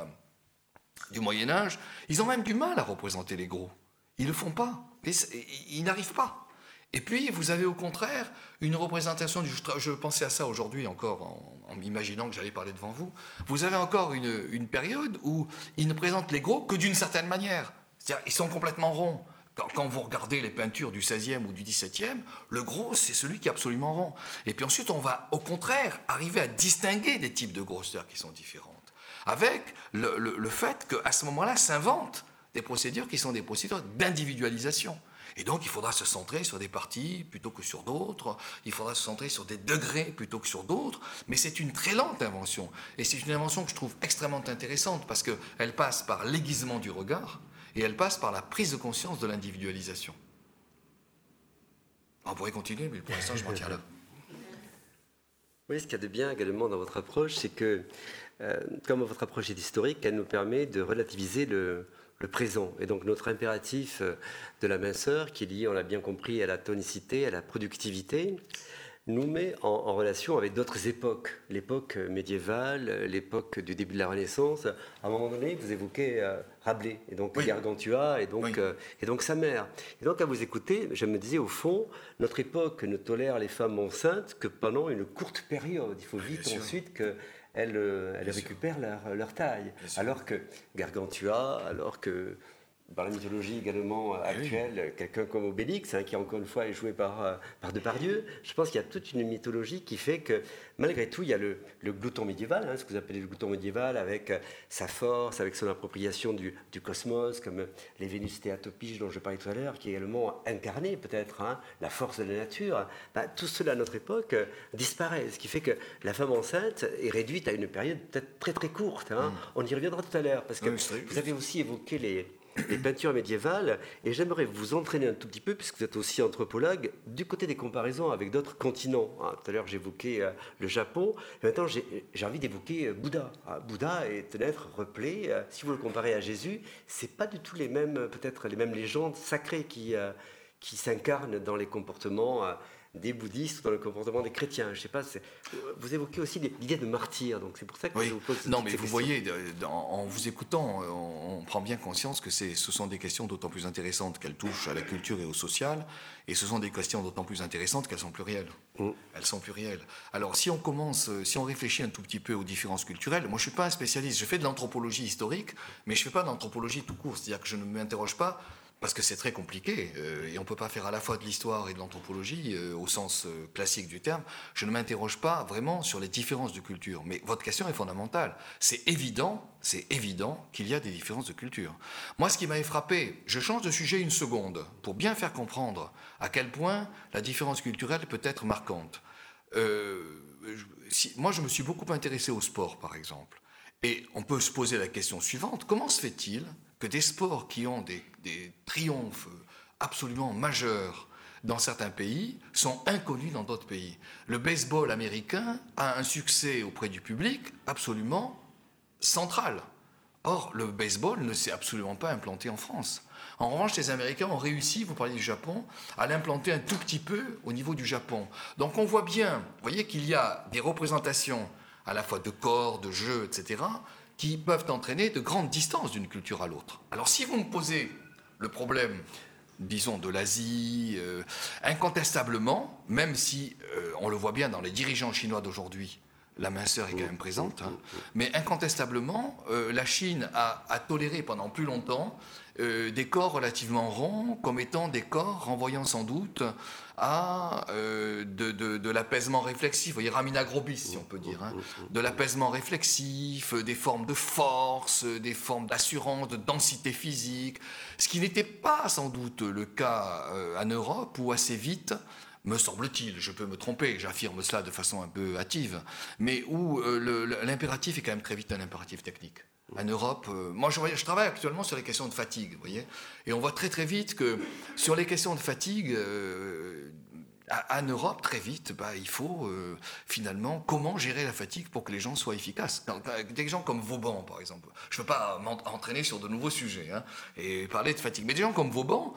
du Moyen-Âge, ils ont même du mal à représenter les gros. Ils ne le font pas. Ils n'arrivent pas. Et puis, vous avez au contraire une représentation, je pensais à ça aujourd'hui encore en m'imaginant que j'allais parler devant vous, vous avez encore une période où ils ne présentent les gros que d'une certaine manière. C'est-à-dire, ils sont complètement ronds. Quand vous regardez les peintures du XVIe ou du XVIIe, le gros, c'est celui qui est absolument rond. Et puis ensuite, on va au contraire arriver à distinguer des types de grosseurs qui sont différentes. Avec le fait qu'à ce moment-là s'inventent des procédures qui sont des procédures d'individualisation. Et donc, il faudra se centrer sur des parties plutôt que sur d'autres, il faudra se centrer sur des degrés plutôt que sur d'autres, mais c'est une très lente invention. Et c'est une invention que je trouve extrêmement intéressante parce qu'elle passe par l'aiguisement du regard et elle passe par la prise de conscience de l'individualisation. On pourrait continuer, mais pour l'instant, je m'en tiens là. Oui, ce qu'il y a de bien également dans votre approche, c'est que, comme votre approche est historique, elle nous permet de relativiser le présent. Et donc notre impératif de la minceur, qui est lié, on l'a bien compris, à la tonicité, à la productivité, nous met en relation avec d'autres époques. L'époque médiévale, l'époque du début de la Renaissance. À un moment donné, vous évoquez Rabelais, et donc Gargantua, et donc sa mère. Et donc à vous écouter, je me disais, au fond, notre époque ne tolère les femmes enceintes que pendant une courte période. Il faut vite ensuite que elles récupèrent leur taille. Alors que Gargantua, alors que dans la mythologie également actuelle, quelqu'un comme Obélix, qui encore une fois est joué par Depardieu, je pense qu'il y a toute une mythologie qui fait que malgré tout, il y a le glouton médiéval, ce que vous appelez le glouton médiéval, avec sa force, avec son appropriation du cosmos, comme les Vénus théatopiges dont je parlais tout à l'heure, qui est également incarné peut-être la force de la nature. Tout cela à notre époque disparaît, ce qui fait que la femme enceinte est réduite à une période peut-être très très courte. On y reviendra tout à l'heure, parce que vous avez aussi évoqué les peintures médiévales, et j'aimerais vous entraîner un tout petit peu, puisque vous êtes aussi anthropologue, du côté des comparaisons avec d'autres continents. Tout à l'heure, j'évoquais le Japon, et maintenant, j'ai envie d'évoquer Bouddha. Bouddha est un être replé. Si vous le comparez à Jésus, c'est pas du tout peut-être les mêmes légendes sacrées qui s'incarnent dans les comportements des bouddhistes ou dans le comportement des chrétiens. Je sais pas, vous évoquez aussi l'idée de martyr, donc c'est pour ça que je vous pose Non, mais vous voyez, en vous écoutant, on prend bien conscience que ce sont des questions d'autant plus intéressantes qu'elles touchent à la culture et au social, et ce sont des questions d'autant plus intéressantes qu'elles sont plurielles. Elles sont plurielles. Alors, si on réfléchit un tout petit peu aux différences culturelles, moi je suis pas un spécialiste, je fais de l'anthropologie historique, mais je fais pas d'anthropologie tout court, c'est-à-dire que je ne m'interroge pas parce que c'est très compliqué, et on ne peut pas faire à la fois de l'histoire et de l'anthropologie au sens classique du terme. Je ne m'interroge pas vraiment sur les différences de culture, mais votre question est fondamentale. C'est évident qu'il y a des différences de culture. Moi, ce qui m'avait frappé, je change de sujet une seconde, pour bien faire comprendre à quel point la différence culturelle peut être marquante. Moi, je me suis beaucoup intéressé au sport, par exemple. Et on peut se poser la question suivante, comment se fait-il que des sports qui ont des triomphes absolument majeurs dans certains pays sont inconnus dans d'autres pays? Le baseball américain a un succès auprès du public absolument central. Or, le baseball ne s'est absolument pas implanté en France. En revanche, les Américains ont réussi, vous parliez du Japon, à l'implanter un tout petit peu au niveau du Japon. Donc on voit bien, vous voyez qu'il y a des représentations à la fois de corps, de jeux, etc., qui peuvent entraîner de grandes distances d'une culture à l'autre. Alors si vous me posez le problème, disons, de l'Asie, incontestablement, même si on le voit bien dans les dirigeants chinois d'aujourd'hui, la minceur est quand même présente, hein, mais incontestablement, la Chine a toléré pendant plus longtemps des corps relativement ronds comme étant des corps renvoyant sans doute à de l'apaisement réflexif. Vous voyez, Ramina Grobis, si on peut dire, hein, de l'apaisement réflexif, des formes de force, des formes d'assurance, de densité physique, ce qui n'était pas sans doute le cas en Europe, où assez vite, me semble-t-il, je peux me tromper, j'affirme cela de façon un peu hâtive, mais où l'impératif est quand même très vite un impératif technique. En Europe, moi je travaille actuellement sur les questions de fatigue, vous voyez, et on voit très très vite que sur les questions de fatigue, en Europe, très vite, il faut finalement comment gérer la fatigue pour que les gens soient efficaces. Des gens comme Vauban, par exemple, je ne veux pas m'entraîner sur de nouveaux sujets et parler de fatigue, mais des gens comme Vauban,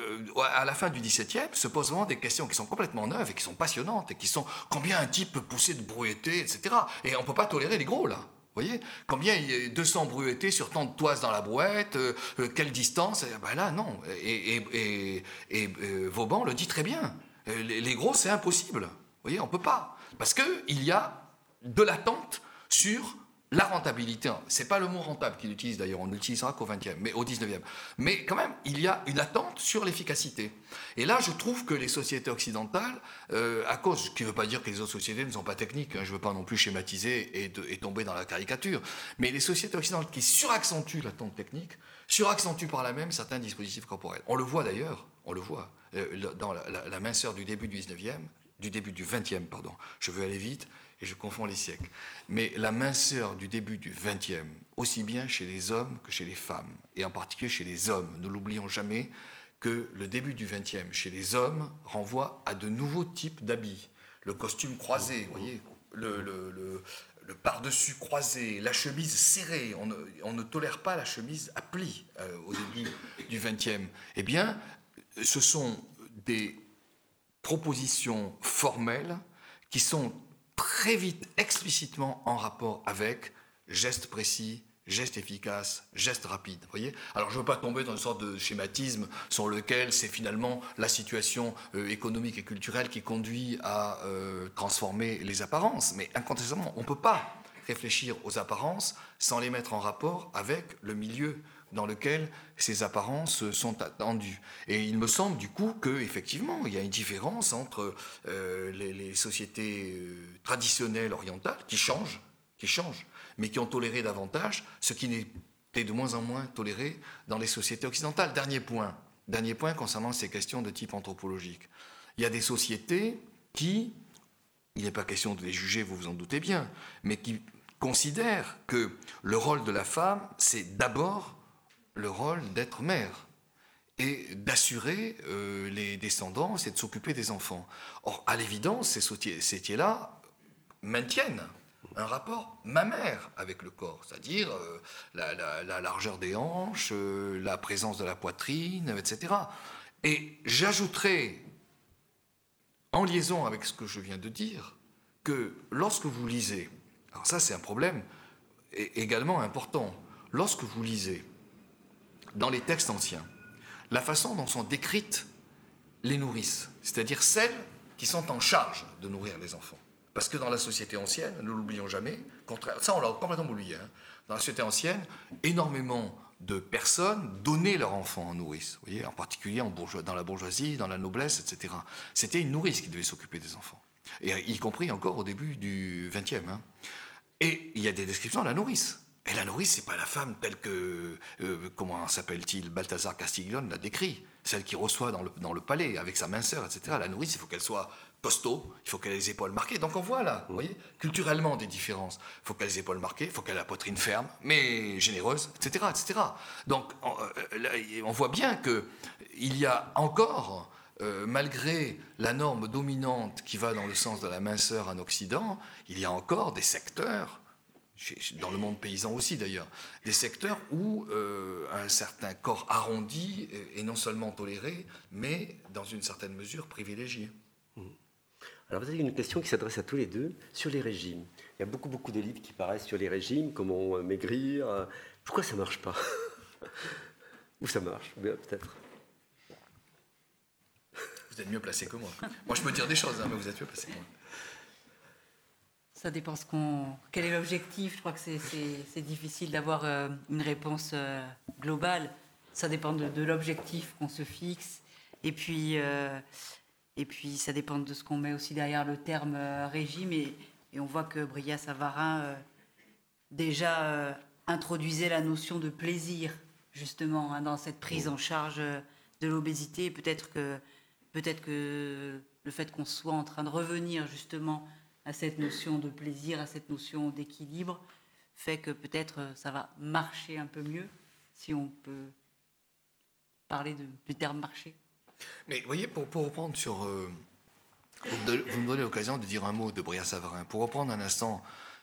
à la fin du XVIIe, se posent vraiment des questions qui sont complètement neuves et qui sont passionnantes, et qui sont combien un type peut pousser de brouettés, etc. Et on ne peut pas tolérer les gros, là. Vous voyez, combien il y a 200 brouettés sur tant de toises dans la brouette, quelle distance, là, non. Et Vauban le dit très bien. Les gros, c'est impossible. Vous voyez, on ne peut pas. Parce qu'il y a de l'attente sur la rentabilité. Ce n'est pas le mot rentable qu'il utilise d'ailleurs, on n'utilisera qu'au XXe, mais au XIXe. Mais quand même, il y a une attente sur l'efficacité. Et là, je trouve que les sociétés occidentales, à cause, ce qui ne veut pas dire que les autres sociétés ne sont pas techniques, je ne veux pas non plus schématiser et tomber dans la caricature, mais les sociétés occidentales qui suraccentuent l'attente technique, suraccentuent par là même certains dispositifs corporels. On le voit d'ailleurs, dans la minceur du début du XXe, pardon. Je veux aller vite et je confonds les siècles. Mais la minceur du début du XXe, aussi bien chez les hommes que chez les femmes, et en particulier chez les hommes, ne l'oublions jamais, que le début du XXe chez les hommes renvoie à de nouveaux types d'habits. Le costume croisé, vous voyez, le par-dessus croisé, la chemise serrée, on ne tolère pas la chemise à plis au début du XXe. Eh bien, ce sont des propositions formelles qui sont très vite explicitement en rapport avec gestes précis, gestes efficaces, gestes rapides. Voyez ? Alors je ne veux pas tomber dans une sorte de schématisme sur lequel c'est finalement la situation économique et culturelle qui conduit à transformer les apparences, mais incontestablement, on ne peut pas réfléchir aux apparences sans les mettre en rapport avec le milieu dans lequel ces apparences sont attendues. Et il me semble du coup qu'effectivement, il y a une différence entre les sociétés traditionnelles orientales qui changent, mais qui ont toléré davantage ce qui n'était de moins en moins toléré dans les sociétés occidentales. Dernier point concernant ces questions de type anthropologique. Il y a des sociétés qui, il n'est pas question de les juger, vous vous en doutez bien, mais qui considèrent que le rôle de la femme, c'est d'abord le rôle d'être mère et d'assurer les descendants et de s'occuper des enfants. Or, à l'évidence, ces sociétés-là maintiennent un rapport mammaire avec le corps, c'est-à-dire la largeur des hanches, la présence de la poitrine, etc. Et j'ajouterai, en liaison avec ce que je viens de dire, que lorsque vous lisez, alors ça c'est un problème également important, lorsque vous lisez dans les textes anciens, la façon dont sont décrites les nourrices, c'est-à-dire celles qui sont en charge de nourrir les enfants. Parce que dans la société ancienne, ne l'oublions jamais, ça on l'a complètement oublié, dans la société ancienne, énormément de personnes donner leur enfant en nourrice. Vous voyez, en particulier dans la bourgeoisie, dans la noblesse, etc. C'était une nourrice qui devait s'occuper des enfants, et y compris encore au début du XXe. Et il y a des descriptions de la nourrice. Et la nourrice, c'est pas la femme telle que, comment s'appelle-t-il, Balthazar Castiglione l'a décrit, celle qui reçoit dans le palais avec sa minceur, etc. La nourrice, il faut qu'elle soit costaud, il faut qu'elle ait les épaules marquées. Donc on voit là, vous voyez, culturellement des différences. Il faut qu'elle ait les épaules marquées, il faut qu'elle ait la poitrine ferme, mais généreuse, etc. etc. Donc on voit bien qu'il y a encore, malgré la norme dominante qui va dans le sens de la minceur en Occident, il y a encore des secteurs, dans le monde paysan aussi d'ailleurs, des secteurs où un certain corps arrondi est non seulement toléré, mais dans une certaine mesure privilégié. Alors vous avez une question qui s'adresse à tous les deux sur les régimes. Il y a beaucoup de livres qui paraissent sur les régimes, comment maigrir. Pourquoi ça ne marche pas? Ou ça marche, peut-être. Vous êtes mieux placé que moi. Moi je peux dire des choses, mais vous êtes mieux placé que moi. Ça dépend quel est l'objectif. Je crois que c'est difficile d'avoir une réponse globale. Ça dépend de l'objectif qu'on se fixe. Et puis, ça dépend de ce qu'on met aussi derrière le terme régime. Et on voit que Brillat-Savarin déjà introduisait la notion de plaisir, justement, dans cette prise en charge de l'obésité. Peut-être que le fait qu'on soit en train de revenir, justement, à cette notion de plaisir, à cette notion d'équilibre, fait que peut-être ça va marcher un peu mieux, si on peut parler du terme marché. Mais vous voyez, pour reprendre sur... vous me donnez l'occasion de dire un mot de Brillat-Savarin. Pour reprendre un instant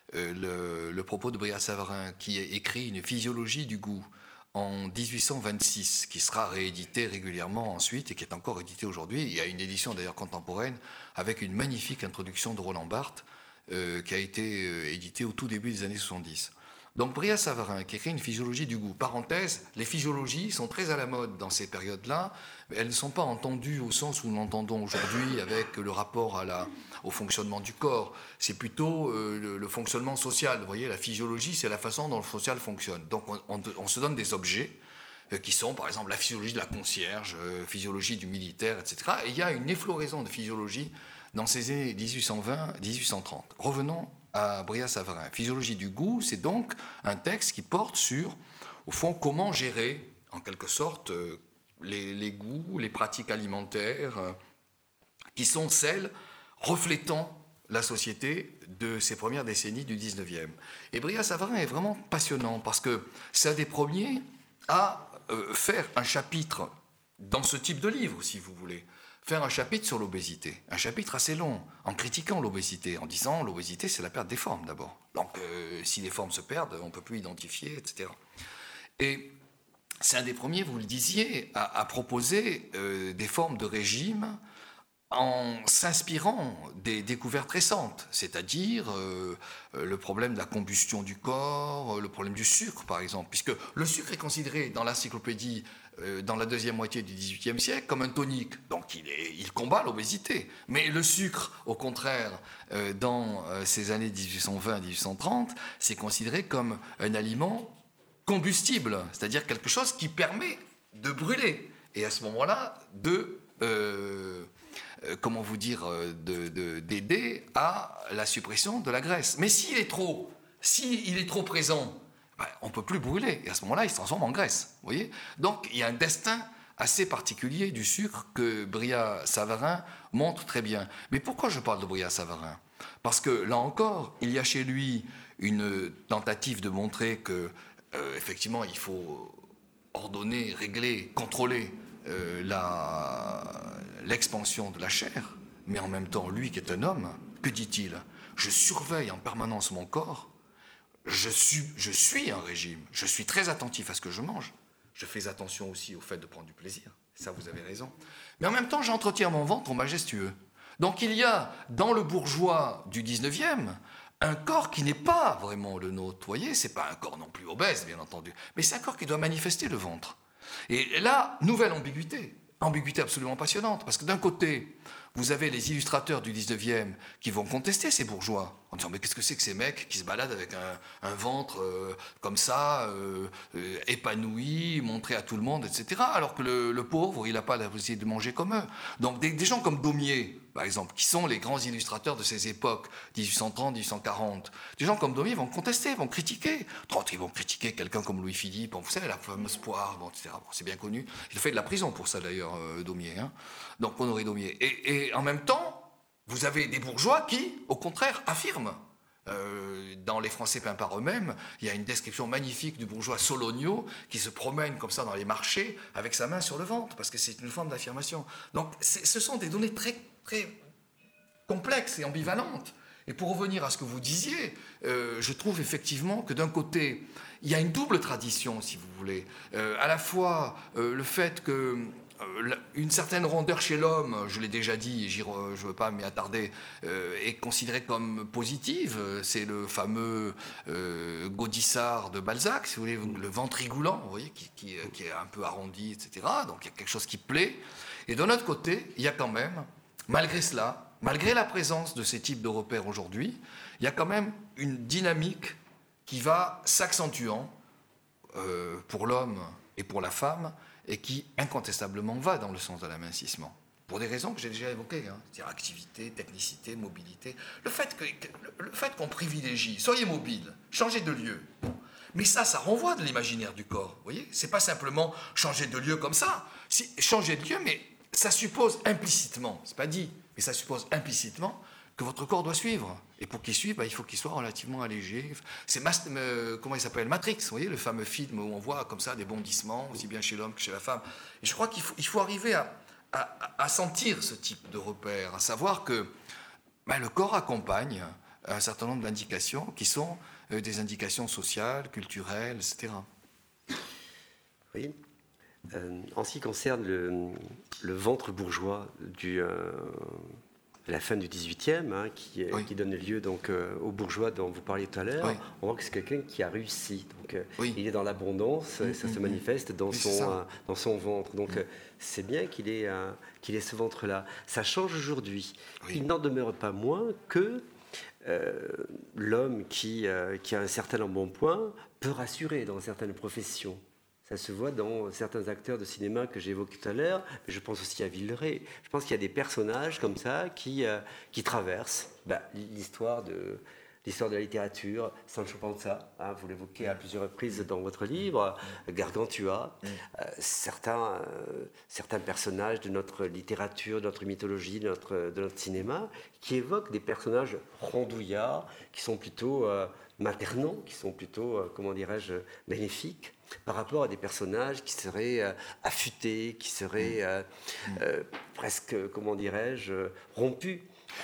le propos de Brillat-Savarin, qui a écrit une physiologie du goût en 1826, qui sera réédité régulièrement ensuite et qui est encore édité aujourd'hui. Il y a une édition d'ailleurs contemporaine avec une magnifique introduction de Roland Barthes qui a été éditée au tout début des années 70. Donc Brillat-Savarin qui écrit une physiologie du goût. Parenthèse, les physiologies sont très à la mode dans ces périodes-là. Elles ne sont pas entendues au sens où nous l'entendons aujourd'hui avec le rapport au fonctionnement du corps. C'est plutôt le fonctionnement social. Vous voyez, la physiologie, c'est la façon dont le social fonctionne. Donc on se donne des objets qui sont par exemple la physiologie de la concierge, physiologie du militaire, etc. Et il y a une effloraison de physiologie dans ces années 1820-1830. Revenons à Brillat-Savarin. Physiologie du goût, c'est donc un texte qui porte sur, au fond, comment gérer, en quelque sorte, les goûts, les pratiques alimentaires, qui sont celles reflétant la société de ces premières décennies du 19e. Et Brillat-Savarin est vraiment passionnant, parce que c'est un des premiers à faire un chapitre dans ce type de livre, si vous voulez, faire un chapitre sur l'obésité, un chapitre assez long, en critiquant l'obésité, en disant l'obésité c'est la perte des formes d'abord. Donc si les formes se perdent, on ne peut plus identifier, etc. Et c'est un des premiers, vous le disiez, à proposer des formes de régime en s'inspirant des découvertes récentes, c'est-à-dire le problème de la combustion du corps, le problème du sucre par exemple, puisque le sucre est considéré dans l'encyclopédie dans la deuxième moitié du XVIIIe siècle comme un tonique, donc il combat l'obésité. Mais le sucre, au contraire, dans ces années 1820-1830, c'est considéré comme un aliment combustible, c'est-à-dire quelque chose qui permet de brûler, et à ce moment-là, d'aider à la suppression de la graisse. Mais s'il est trop présent, on ne peut plus brûler, et à ce moment-là, il se transforme en graisse. Vous voyez ? Donc, il y a un destin assez particulier du sucre que Brillat-Savarin montre très bien. Mais pourquoi je parle de Brillat-Savarin ? Parce que, là encore, il y a chez lui une tentative de montrer que, effectivement, il faut ordonner, régler, contrôler l'expansion de la chair, mais en même temps, lui qui est un homme, que dit-il ? Je surveille en permanence mon corps, je suis un régime, je suis très attentif à ce que je mange, je fais attention aussi au fait de prendre du plaisir, ça vous avez raison, mais en même temps j'entretiens mon ventre majestueux. Donc il y a dans le bourgeois du 19e un corps qui n'est pas vraiment le nôtre, vous voyez, c'est pas un corps non plus obèse bien entendu, mais c'est un corps qui doit manifester le ventre. Et là, nouvelle ambiguïté. ambiguïté absolument passionnante. Parce que d'un côté, vous avez les illustrateurs du 19e qui vont contester ces bourgeois en disant mais qu'est-ce que c'est que ces mecs qui se baladent avec un ventre comme ça, épanoui, montré à tout le monde, etc. Alors que le pauvre, il n'a pas la possibilité de manger comme eux. Donc des gens comme Daumier, par exemple, qui sont les grands illustrateurs de ces époques, 1830, 1840, des gens comme Daumier vont contester, vont critiquer. Ils vont critiquer quelqu'un comme Louis-Philippe, vous savez, la fameuse poire, etc. Bon, c'est bien connu. Il a fait de la prison pour ça d'ailleurs, Daumier. Hein. Donc Honoré Daumier. Et en même temps, vous avez des bourgeois qui, au contraire, affirment. Dans Les Français peints par eux-mêmes, il y a une description magnifique du bourgeois Sologno qui se promène comme ça dans les marchés avec sa main sur le ventre, parce que c'est une forme d'affirmation. Donc ce sont des données très, très complexes et ambivalentes. Et pour revenir à ce que vous disiez, je trouve effectivement que d'un côté, il y a une double tradition, si vous voulez. À la fois le fait que une certaine rondeur chez l'homme, je l'ai déjà dit, je ne veux pas m'y attarder, est considérée comme positive. C'est le fameux Gaudissart de Balzac, si vous voulez, le ventre rigolant, vous voyez, qui est un peu arrondi, etc. Donc il y a quelque chose qui plaît. Et d'un autre côté, il y a quand même, malgré cela, malgré la présence de ces types de repères aujourd'hui, il y a quand même une dynamique qui va s'accentuant pour l'homme et pour la femme, et qui incontestablement va dans le sens de l'amincissement. Pour des raisons que j'ai déjà évoquées, hein, c'est-à-dire activité, technicité, mobilité. Le fait qu'on privilégie, soyez mobile, changez de lieu. Bon. Mais ça renvoie de l'imaginaire du corps, vous voyez ? C'est pas simplement changer de lieu comme ça. Changer de lieu, mais ça suppose implicitement, c'est pas dit, mais ça suppose implicitement que votre corps doit suivre. Et pour qu'il suive, il faut qu'il soit relativement allégé. C'est comment il s'appelle ? Matrix, vous voyez, le fameux film où on voit comme ça des bondissements, aussi bien chez l'homme que chez la femme. Et je crois qu'il faut arriver à sentir ce type de repère, à savoir que le corps accompagne un certain nombre d'indications qui sont des indications sociales, culturelles, etc. Oui. En ce qui concerne le ventre bourgeois la fin du XVIIIe, hein, qui donne lieu donc aux bourgeois dont vous parliez tout à l'heure, on voit que c'est quelqu'un qui a réussi. Donc, il est dans l'abondance, et ça se manifeste dans son ventre. Donc, c'est bien qu'il ait ce ventre-là. Ça change aujourd'hui. Il n'en demeure pas moins que l'homme qui a un certain embonpoint peut rassurer dans certaines professions. Ça se voit dans certains acteurs de cinéma que j'ai évoqués tout à l'heure, mais je pense aussi à Villeray. Je pense qu'il y a des personnages comme ça qui traversent l'histoire de la littérature. Sancho Panza, hein, vous l'évoquez à plusieurs reprises dans votre livre, Gargantua, certains personnages de notre littérature, de notre mythologie, de notre cinéma, qui évoquent des personnages rondouillards, qui sont plutôt maternants, qui sont plutôt, bénéfiques, par rapport à des personnages qui seraient affûtés, qui seraient presque, rompus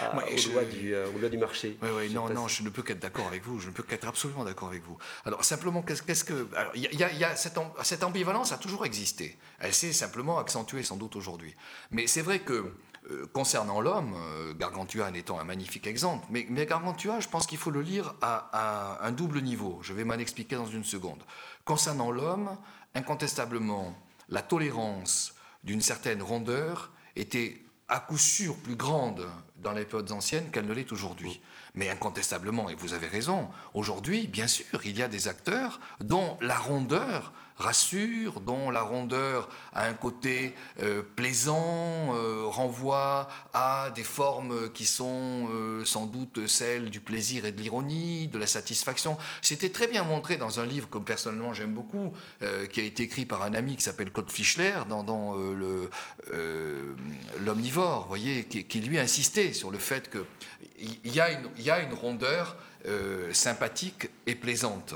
aux lois du marché. Non, je ne peux qu'être d'accord avec vous, je ne peux qu'être absolument d'accord avec vous. Alors, simplement, il y a cette ambivalence a toujours existé. Elle s'est simplement accentuée sans doute aujourd'hui. Mais c'est vrai que, concernant l'homme, Gargantua n'étant un magnifique exemple, mais Gargantua, je pense qu'il faut le lire à un double niveau. Je vais m'en expliquer dans une seconde. Concernant l'homme, incontestablement, la tolérance d'une certaine rondeur était à coup sûr plus grande dans les périodes anciennes qu'elle ne l'est aujourd'hui. Mais incontestablement, et vous avez raison, aujourd'hui, bien sûr, il y a des acteurs dont la rondeur rassure, dont la rondeur a un côté plaisant, renvoie à des formes qui sont sans doute celles du plaisir et de l'ironie, de la satisfaction. C'était très bien montré dans un livre que personnellement j'aime beaucoup, qui a été écrit par un ami qui s'appelle Claude Fischler, dans L'Omnivore, vous voyez, qui lui insistait sur le fait qu'il y a une rondeur sympathique et plaisante.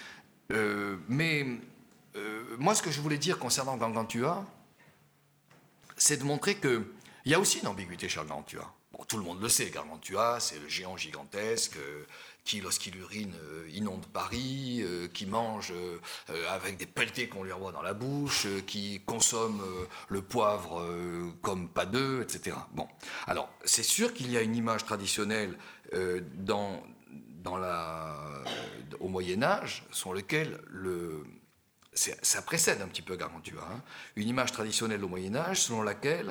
Moi, ce que je voulais dire concernant Gargantua, c'est de montrer qu'il y a aussi une ambiguïté chez Gargantua. Bon, tout le monde le sait, Gargantua, c'est le géant gigantesque qui, lorsqu'il urine, inonde Paris, qui mange avec des pelletées qu'on lui envoie dans la bouche, qui consomme le poivre comme pas deux, etc. Bon, alors, c'est sûr qu'il y a une image traditionnelle au Moyen-Âge sur laquelle ça précède un petit peu Gargantua, hein, une image traditionnelle au Moyen-Âge selon laquelle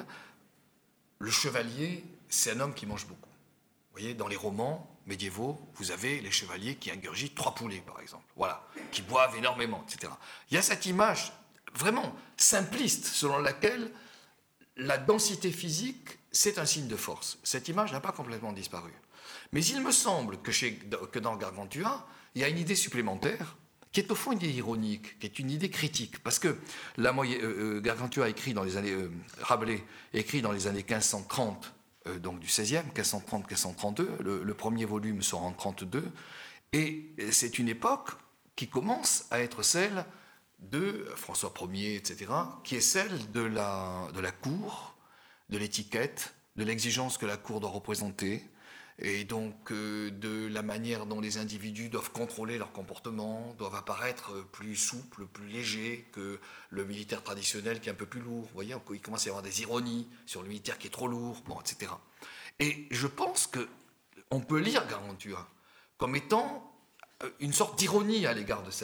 le chevalier, c'est un homme qui mange beaucoup. Vous voyez, dans les romans médiévaux, vous avez les chevaliers qui ingurgitent 3 poulets, par exemple, voilà, qui boivent énormément, etc. Il y a cette image vraiment simpliste selon laquelle la densité physique, c'est un signe de force. Cette image n'a pas complètement disparu. Mais il me semble que dans Gargantua, il y a une idée supplémentaire qui est au fond une idée ironique, qui est une idée critique. Parce que Gargantua écrit dans les années... Rabelais écrit dans les années 1530, donc du XVIe, 1530-1532, le premier volume sort en 32, et c'est une époque qui commence à être celle de François Ier, etc., qui est celle de la cour, de l'étiquette, de l'exigence que la cour doit représenter, et donc de la manière dont les individus doivent contrôler leur comportement, doivent apparaître plus souples, plus légers que le militaire traditionnel qui est un peu plus lourd. Vous voyez, il commence à y avoir des ironies sur le militaire qui est trop lourd, bon, etc. Et je pense qu'on peut lire Gargantua comme étant une sorte d'ironie à l'égard de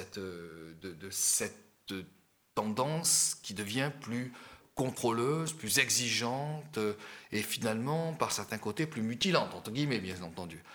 cette tendance qui devient plus contrôleuse, plus exigeante et finalement, par certains côtés, plus mutilante, entre guillemets, bien entendu.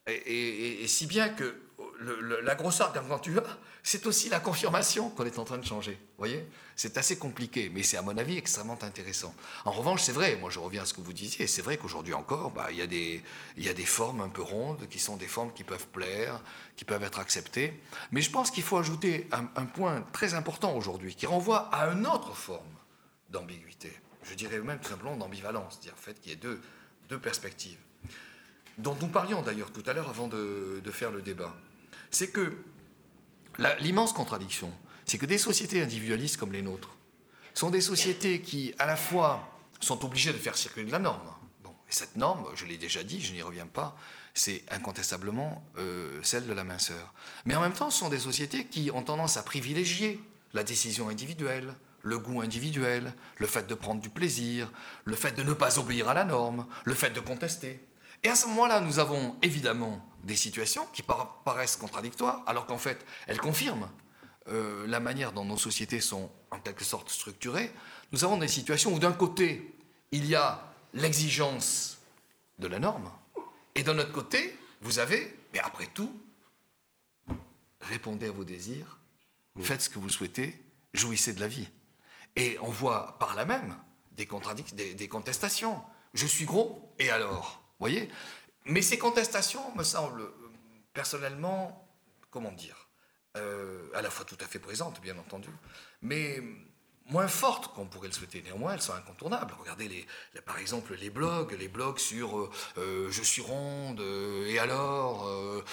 Et si bien que la grosseur de Gargantua, c'est aussi la confirmation qu'on est en train de changer. Vous voyez ? C'est assez compliqué, mais c'est à mon avis extrêmement intéressant. En revanche, c'est vrai, moi je reviens à ce que vous disiez, c'est vrai qu'aujourd'hui encore, il y a des formes un peu rondes qui sont des formes qui peuvent plaire, qui peuvent être acceptées. Mais je pense qu'il faut ajouter un point très important aujourd'hui, qui renvoie à une autre forme d'ambiguïté. Je dirais même tout simplement d'ambivalence, c'est-à-dire en fait qu'il y ait deux perspectives, dont nous parlions d'ailleurs tout à l'heure avant de faire le débat. C'est que l'immense contradiction, c'est que des sociétés individualistes comme les nôtres sont des sociétés qui, à la fois, sont obligées de faire circuler de la norme. Bon, et cette norme, je l'ai déjà dit, je n'y reviens pas, c'est incontestablement celle de la minceur. Mais en même temps, ce sont des sociétés qui ont tendance à privilégier la décision individuelle, le goût individuel, le fait de prendre du plaisir, le fait de ne pas obéir à la norme, le fait de contester. Et à ce moment-là, nous avons évidemment des situations qui paraissent contradictoires, alors qu'en fait, elles confirment la manière dont nos sociétés sont en quelque sorte structurées. Nous avons des situations où d'un côté, il y a l'exigence de la norme, et d'un autre côté, vous avez, mais après tout, répondez à vos désirs, faites ce que vous souhaitez, jouissez de la vie. Et on voit par là même des contestations. Je suis gros, et alors ? Vous voyez ? Mais ces contestations me semblent personnellement, comment dire, à la fois tout à fait présentes, bien entendu, mais moins fortes qu'on pourrait le souhaiter. Néanmoins, elles sont incontournables. Regardez par exemple les blogs sur je suis ronde, et alors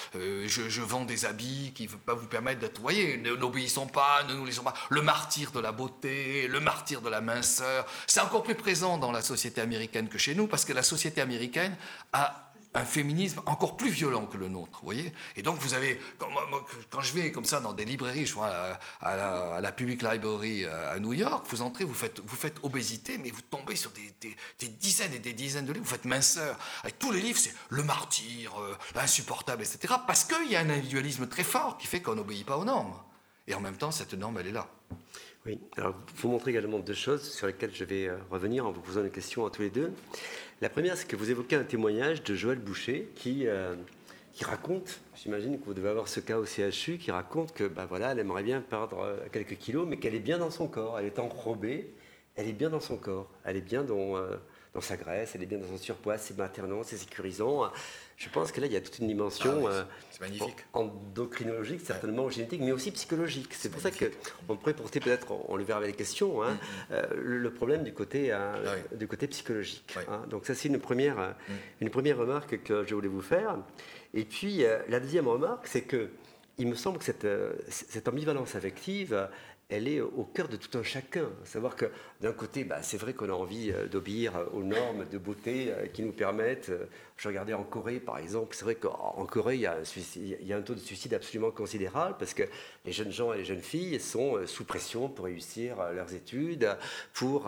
je vends des habits qui ne vont pas vous permettre d'être, vous voyez, n'obéissons pas, ne nous laissons pas. Le martyr de la beauté, le martyr de la minceur, c'est encore plus présent dans la société américaine que chez nous, parce que la société américaine a un féminisme encore plus violent que le nôtre, vous voyez. Et donc vous avez, quand je vais comme ça dans des librairies, je vois à la Public Library à New York, vous entrez, vous faites obésité, mais vous tombez sur des dizaines et des dizaines de livres, vous faites minceur. Avec tous les livres, c'est le martyr, l'insupportable, etc. Parce qu'il y a un individualisme très fort qui fait qu'on n'obéit pas aux normes. Et en même temps, cette norme, elle est là. Oui, alors vous montrez également 2 choses sur lesquelles je vais revenir en vous posant une question à tous les deux. La première, c'est que vous évoquez un témoignage de Joëlle Boucher qui raconte, j'imagine que vous devez avoir ce cas au CHU, qui raconte que voilà, elle aimerait bien perdre quelques kilos, mais qu'elle est bien dans son corps, elle est enrobée, elle est bien dans son corps, elle est bien dans sa graisse, elle est bien dans son surpoids, c'est maternant, c'est sécurisant. Je pense que là, il y a toute une dimension c'est magnifique. Endocrinologique, certainement génétique, mais aussi psychologique. C'est pour ça qu'on pourrait porter peut-être, on le verra avec les questions, le problème du côté psychologique. Oui. Donc ça, c'est une première remarque que je voulais vous faire. Et puis, la deuxième remarque, c'est que il me semble que cette ambivalence affective, elle est au cœur de tout un chacun. Savoir que d'un côté, c'est vrai qu'on a envie d'obéir aux normes de beauté qui nous permettent. Je regardais en Corée, par exemple, c'est vrai qu'en Corée, il y a un taux de suicide absolument considérable parce que les jeunes gens et les jeunes filles sont sous pression pour réussir leurs études, pour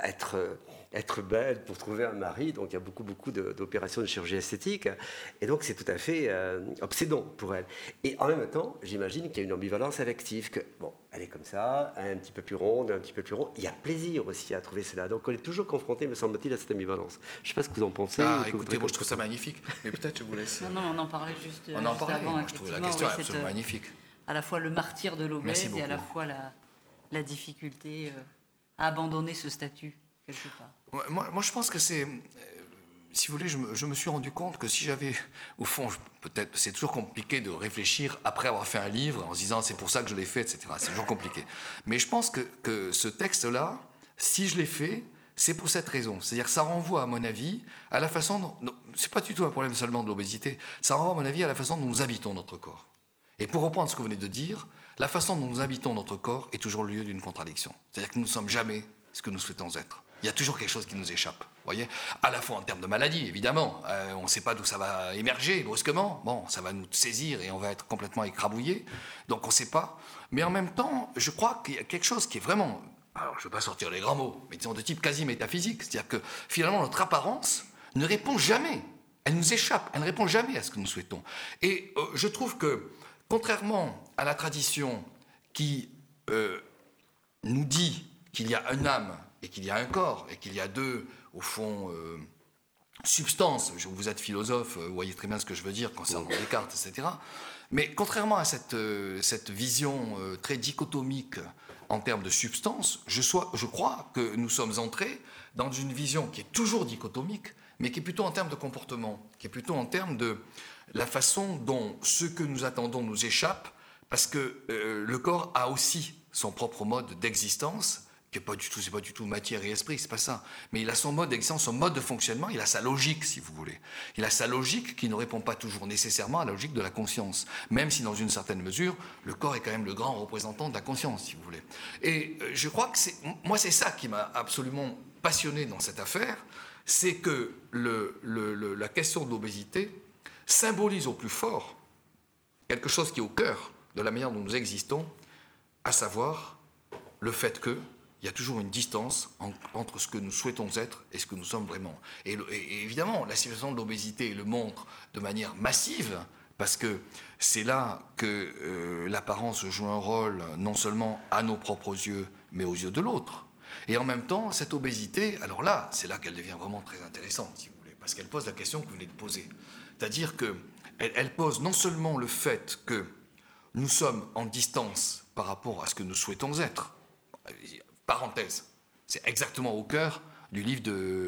être belles, pour trouver un mari. Donc il y a beaucoup d'opérations de chirurgie esthétique. Et donc c'est tout à fait obsédant pour elles. Et en même temps, j'imagine qu'il y a une ambivalence affective que, elle est comme ça, un petit peu plus ronde, un petit peu plus ronde. Il y a plaisir aussi à trouver cela. Donc on est toujours confronté, me semble-t-il, à cette ambivalence. Je ne sais pas ce que vous en pensez. Écoutez, moi je trouve ça magnifique. Mais peut-être je vous laisse. Non, on en parlait juste, on en parlait. avant. Moi, je trouve la question absolument magnifique. À la fois le martyre de l'obèse et à la fois la difficulté à abandonner ce statut, quelque part. Moi, je pense que c'est... Si vous voulez, je me suis rendu compte que si j'avais... Au fond, peut-être, c'est toujours compliqué de réfléchir après avoir fait un livre en se disant c'est pour ça que je l'ai fait, etc. C'est toujours compliqué. Mais je pense que ce texte-là, si je l'ai fait, c'est pour cette raison. C'est-à-dire que ça renvoie, à mon avis, à la façon dont... C'est pas du tout un problème seulement de l'obésité. Ça renvoie, à mon avis, à la façon dont nous habitons notre corps. Et pour reprendre ce que vous venez de dire, la façon dont nous habitons notre corps est toujours le lieu d'une contradiction. C'est-à-dire que nous ne sommes jamais ce que nous souhaitons être. Il y a toujours quelque chose qui nous échappe, voyez, à la fois en termes de maladie, évidemment. On ne sait pas d'où ça va émerger brusquement. Bon, ça va nous saisir et on va être complètement écrabouillé. Donc on ne sait pas. Mais en même temps, je crois qu'il y a quelque chose qui est vraiment... Alors, je ne veux pas sortir les grands mots, mais disons de type quasi métaphysique. C'est-à-dire que finalement, notre apparence ne répond jamais. Elle nous échappe. Elle ne répond jamais à ce que nous souhaitons. Et je trouve que, contrairement à la tradition qui nous dit qu'il y a une âme et qu'il y a un corps, et qu'il y a deux, au fond, substances. Vous êtes philosophe, vous voyez très bien ce que je veux dire concernant Descartes, etc. Mais contrairement à cette vision très dichotomique en termes de substance, je crois que nous sommes entrés dans une vision qui est toujours dichotomique, mais qui est plutôt en termes de comportement, qui est plutôt en termes de la façon dont ce que nous attendons nous échappe, parce que le corps a aussi son propre mode d'existence, qui n'est pas du tout matière et esprit, c'est pas ça. Mais il a son mode d'existence, son mode de fonctionnement, il a sa logique, si vous voulez. Il a sa logique qui ne répond pas toujours nécessairement à la logique de la conscience, même si dans une certaine mesure, le corps est quand même le grand représentant de la conscience, si vous voulez. Et je crois que c'est ça qui m'a absolument passionné dans cette affaire, c'est que la question de l'obésité symbolise au plus fort quelque chose qui est au cœur de la manière dont nous existons, à savoir le fait qu'il y a toujours une distance entre ce que nous souhaitons être et ce que nous sommes vraiment. Et évidemment, la situation de l'obésité le montre de manière massive, parce que c'est là que l'apparence joue un rôle non seulement à nos propres yeux, mais aux yeux de l'autre. Et en même temps, cette obésité, alors là, c'est là qu'elle devient vraiment très intéressante, si vous voulez, parce qu'elle pose la question que vous venez de poser. C'est-à-dire qu'elle pose non seulement le fait que nous sommes en distance par rapport à ce que nous souhaitons être. Parenthèse, c'est exactement au cœur du livre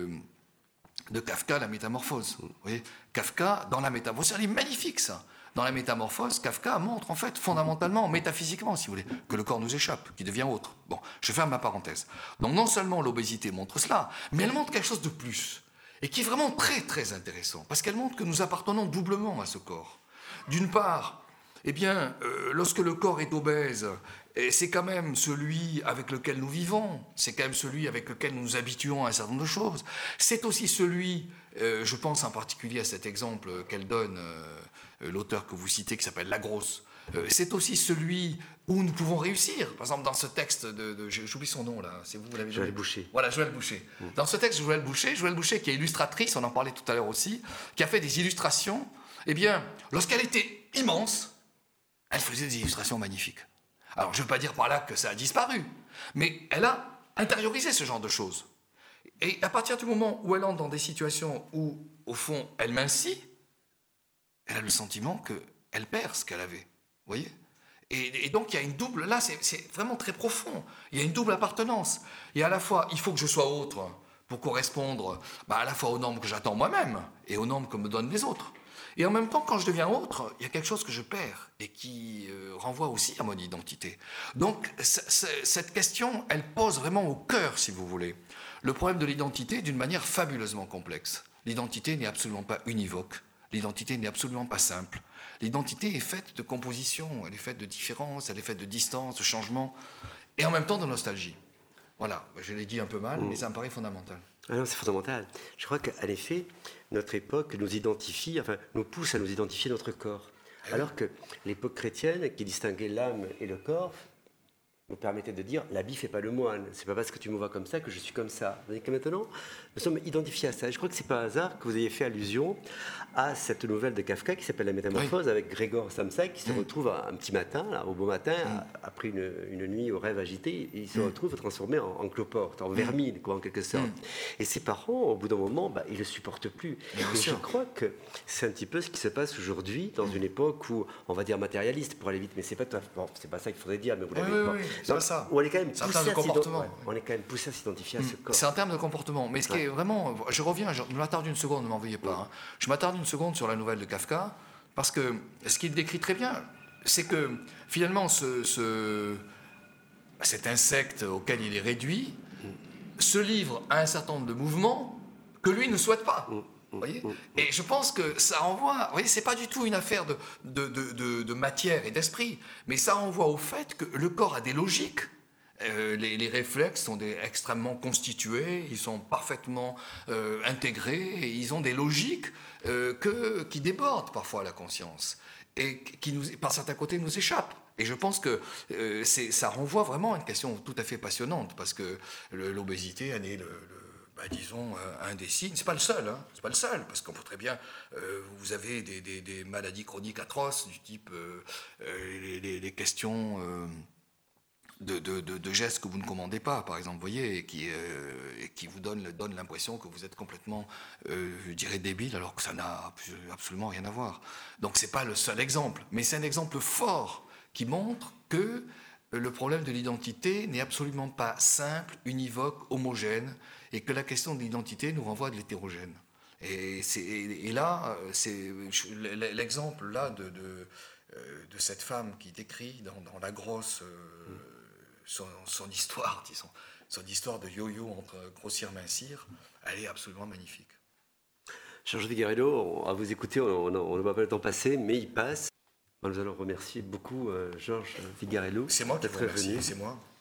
de Kafka, La Métamorphose. Vous voyez, Kafka, dans La Métamorphose, c'est un livre magnifique, ça. Dans La Métamorphose, Kafka montre, en fait, fondamentalement, métaphysiquement, si vous voulez, que le corps nous échappe, qu'il devient autre. Bon, je ferme ma parenthèse. Donc, non seulement l'obésité montre cela, mais elle montre quelque chose de plus, et qui est vraiment très, très intéressant, parce qu'elle montre que nous appartenons doublement à ce corps. D'une part, eh bien, lorsque le corps est obèse, c'est quand même celui avec lequel nous vivons, c'est quand même celui avec lequel nous nous habituons à un certain nombre de choses. C'est aussi celui, je pense en particulier à cet exemple qu'elle donne, l'auteur que vous citez, qui s'appelle Lagrosse, c'est aussi celui où nous pouvons réussir. Par exemple, dans ce texte j'oublie son nom là, c'est vous l'avez dit. Joëlle Boucher. Voilà, Joëlle Boucher. Dans ce texte, Joëlle Boucher qui est illustratrice, on en parlait tout à l'heure aussi, qui a fait des illustrations, eh bien, lorsqu'elle était immense, elle faisait des illustrations magnifiques. Alors, je ne veux pas dire par là que ça a disparu, mais elle a intériorisé ce genre de choses. Et à partir du moment où elle entre dans des situations où, au fond, elle mincit, elle a le sentiment qu'elle perd ce qu'elle avait. Vous voyez ? Et donc, il y a une double... Là, c'est vraiment très profond. Il y a une double appartenance. Il y a à la fois, il faut que je sois autre pour correspondre à la fois aux normes que j'attends moi-même et aux normes que me donnent les autres. Et en même temps, quand je deviens autre, il y a quelque chose que je perds et qui renvoie aussi à mon identité. Donc, cette question, elle pose vraiment au cœur, si vous voulez, le problème de l'identité d'une manière fabuleusement complexe. L'identité n'est absolument pas univoque. L'identité n'est absolument pas simple. L'identité est faite de composition, elle est faite de différence, elle est faite de distance, de changement, et en même temps de nostalgie. Voilà, je l'ai dit un peu mal, mais ça me paraît fondamental. Ah non, c'est fondamental. Je crois qu'à effet, notre époque nous identifie, enfin, nous pousse à nous identifier notre corps. Alors que l'époque chrétienne, qui distinguait l'âme et le corps, nous permettait de dire l'habit fait pas le moine. C'est pas parce que tu me vois comme ça que je suis comme ça. Vous voyez que maintenant, nous sommes identifiés à ça. Et je crois que c'est pas un hasard que vous ayez fait allusion à cette nouvelle de Kafka qui s'appelle La Métamorphose, avec Grégor Samsa qui se retrouve un petit matin, là, au beau matin, après une nuit au rêve agité, il se retrouve transformé en cloporte, en vermine, quoi, en quelque sorte. Et ses parents, au bout d'un moment, ils le supportent plus. Et je crois que c'est un petit peu ce qui se passe aujourd'hui, dans une époque où, on va dire matérialiste pour aller vite, mais c'est pas ça qu'il faudrait dire, mais vous l'avez c'est pas ça. On est quand même poussé à s'identifier à ce corps. C'est en termes de comportement. Mais ce qui est vraiment... Je reviens, je m'attarde une seconde, ne m'en veuillez pas. Je m'attarde une seconde sur la nouvelle de Kafka, parce que ce qu'il décrit très bien, c'est que finalement, cet insecte auquel il est réduit se livre à un certain nombre de mouvements que lui ne souhaite pas. Vous voyez ? Et je pense que ça renvoie... Vous voyez, c'est pas du tout une affaire de matière et d'esprit, mais ça renvoie au fait que le corps a des logiques. Les réflexes sont extrêmement constitués, ils sont parfaitement intégrés, et ils ont des logiques qui débordent parfois la conscience et qui, par certains côtés, nous échappent. Et je pense que ça renvoie vraiment à une question tout à fait passionnante, parce que l'obésité en est disons, un des signes. C'est pas le seul, c'est pas le seul, parce qu'on peut très bien, vous avez des maladies chroniques atroces du type les questions de gestes que vous ne commandez pas, par exemple, vous voyez, et qui vous donnent l'impression que vous êtes complètement, je dirais, débile, alors que ça n'a absolument rien à voir. Donc c'est pas le seul exemple, mais c'est un exemple fort qui montre que le problème de l'identité n'est absolument pas simple, univoque, homogène, et que la question de l'identité nous renvoie à de l'hétérogène. Et là, c'est l'exemple là de cette femme qui décrit dans La Grosse son histoire, disons, son histoire de yo-yo entre grossir-mincir, elle est absolument magnifique. Georges Vigarello, à vous écouter, on ne voit pas le temps passer, mais il passe. Nous allons remercier beaucoup Georges Vigarello. C'est moi qui vous remercie, c'est moi.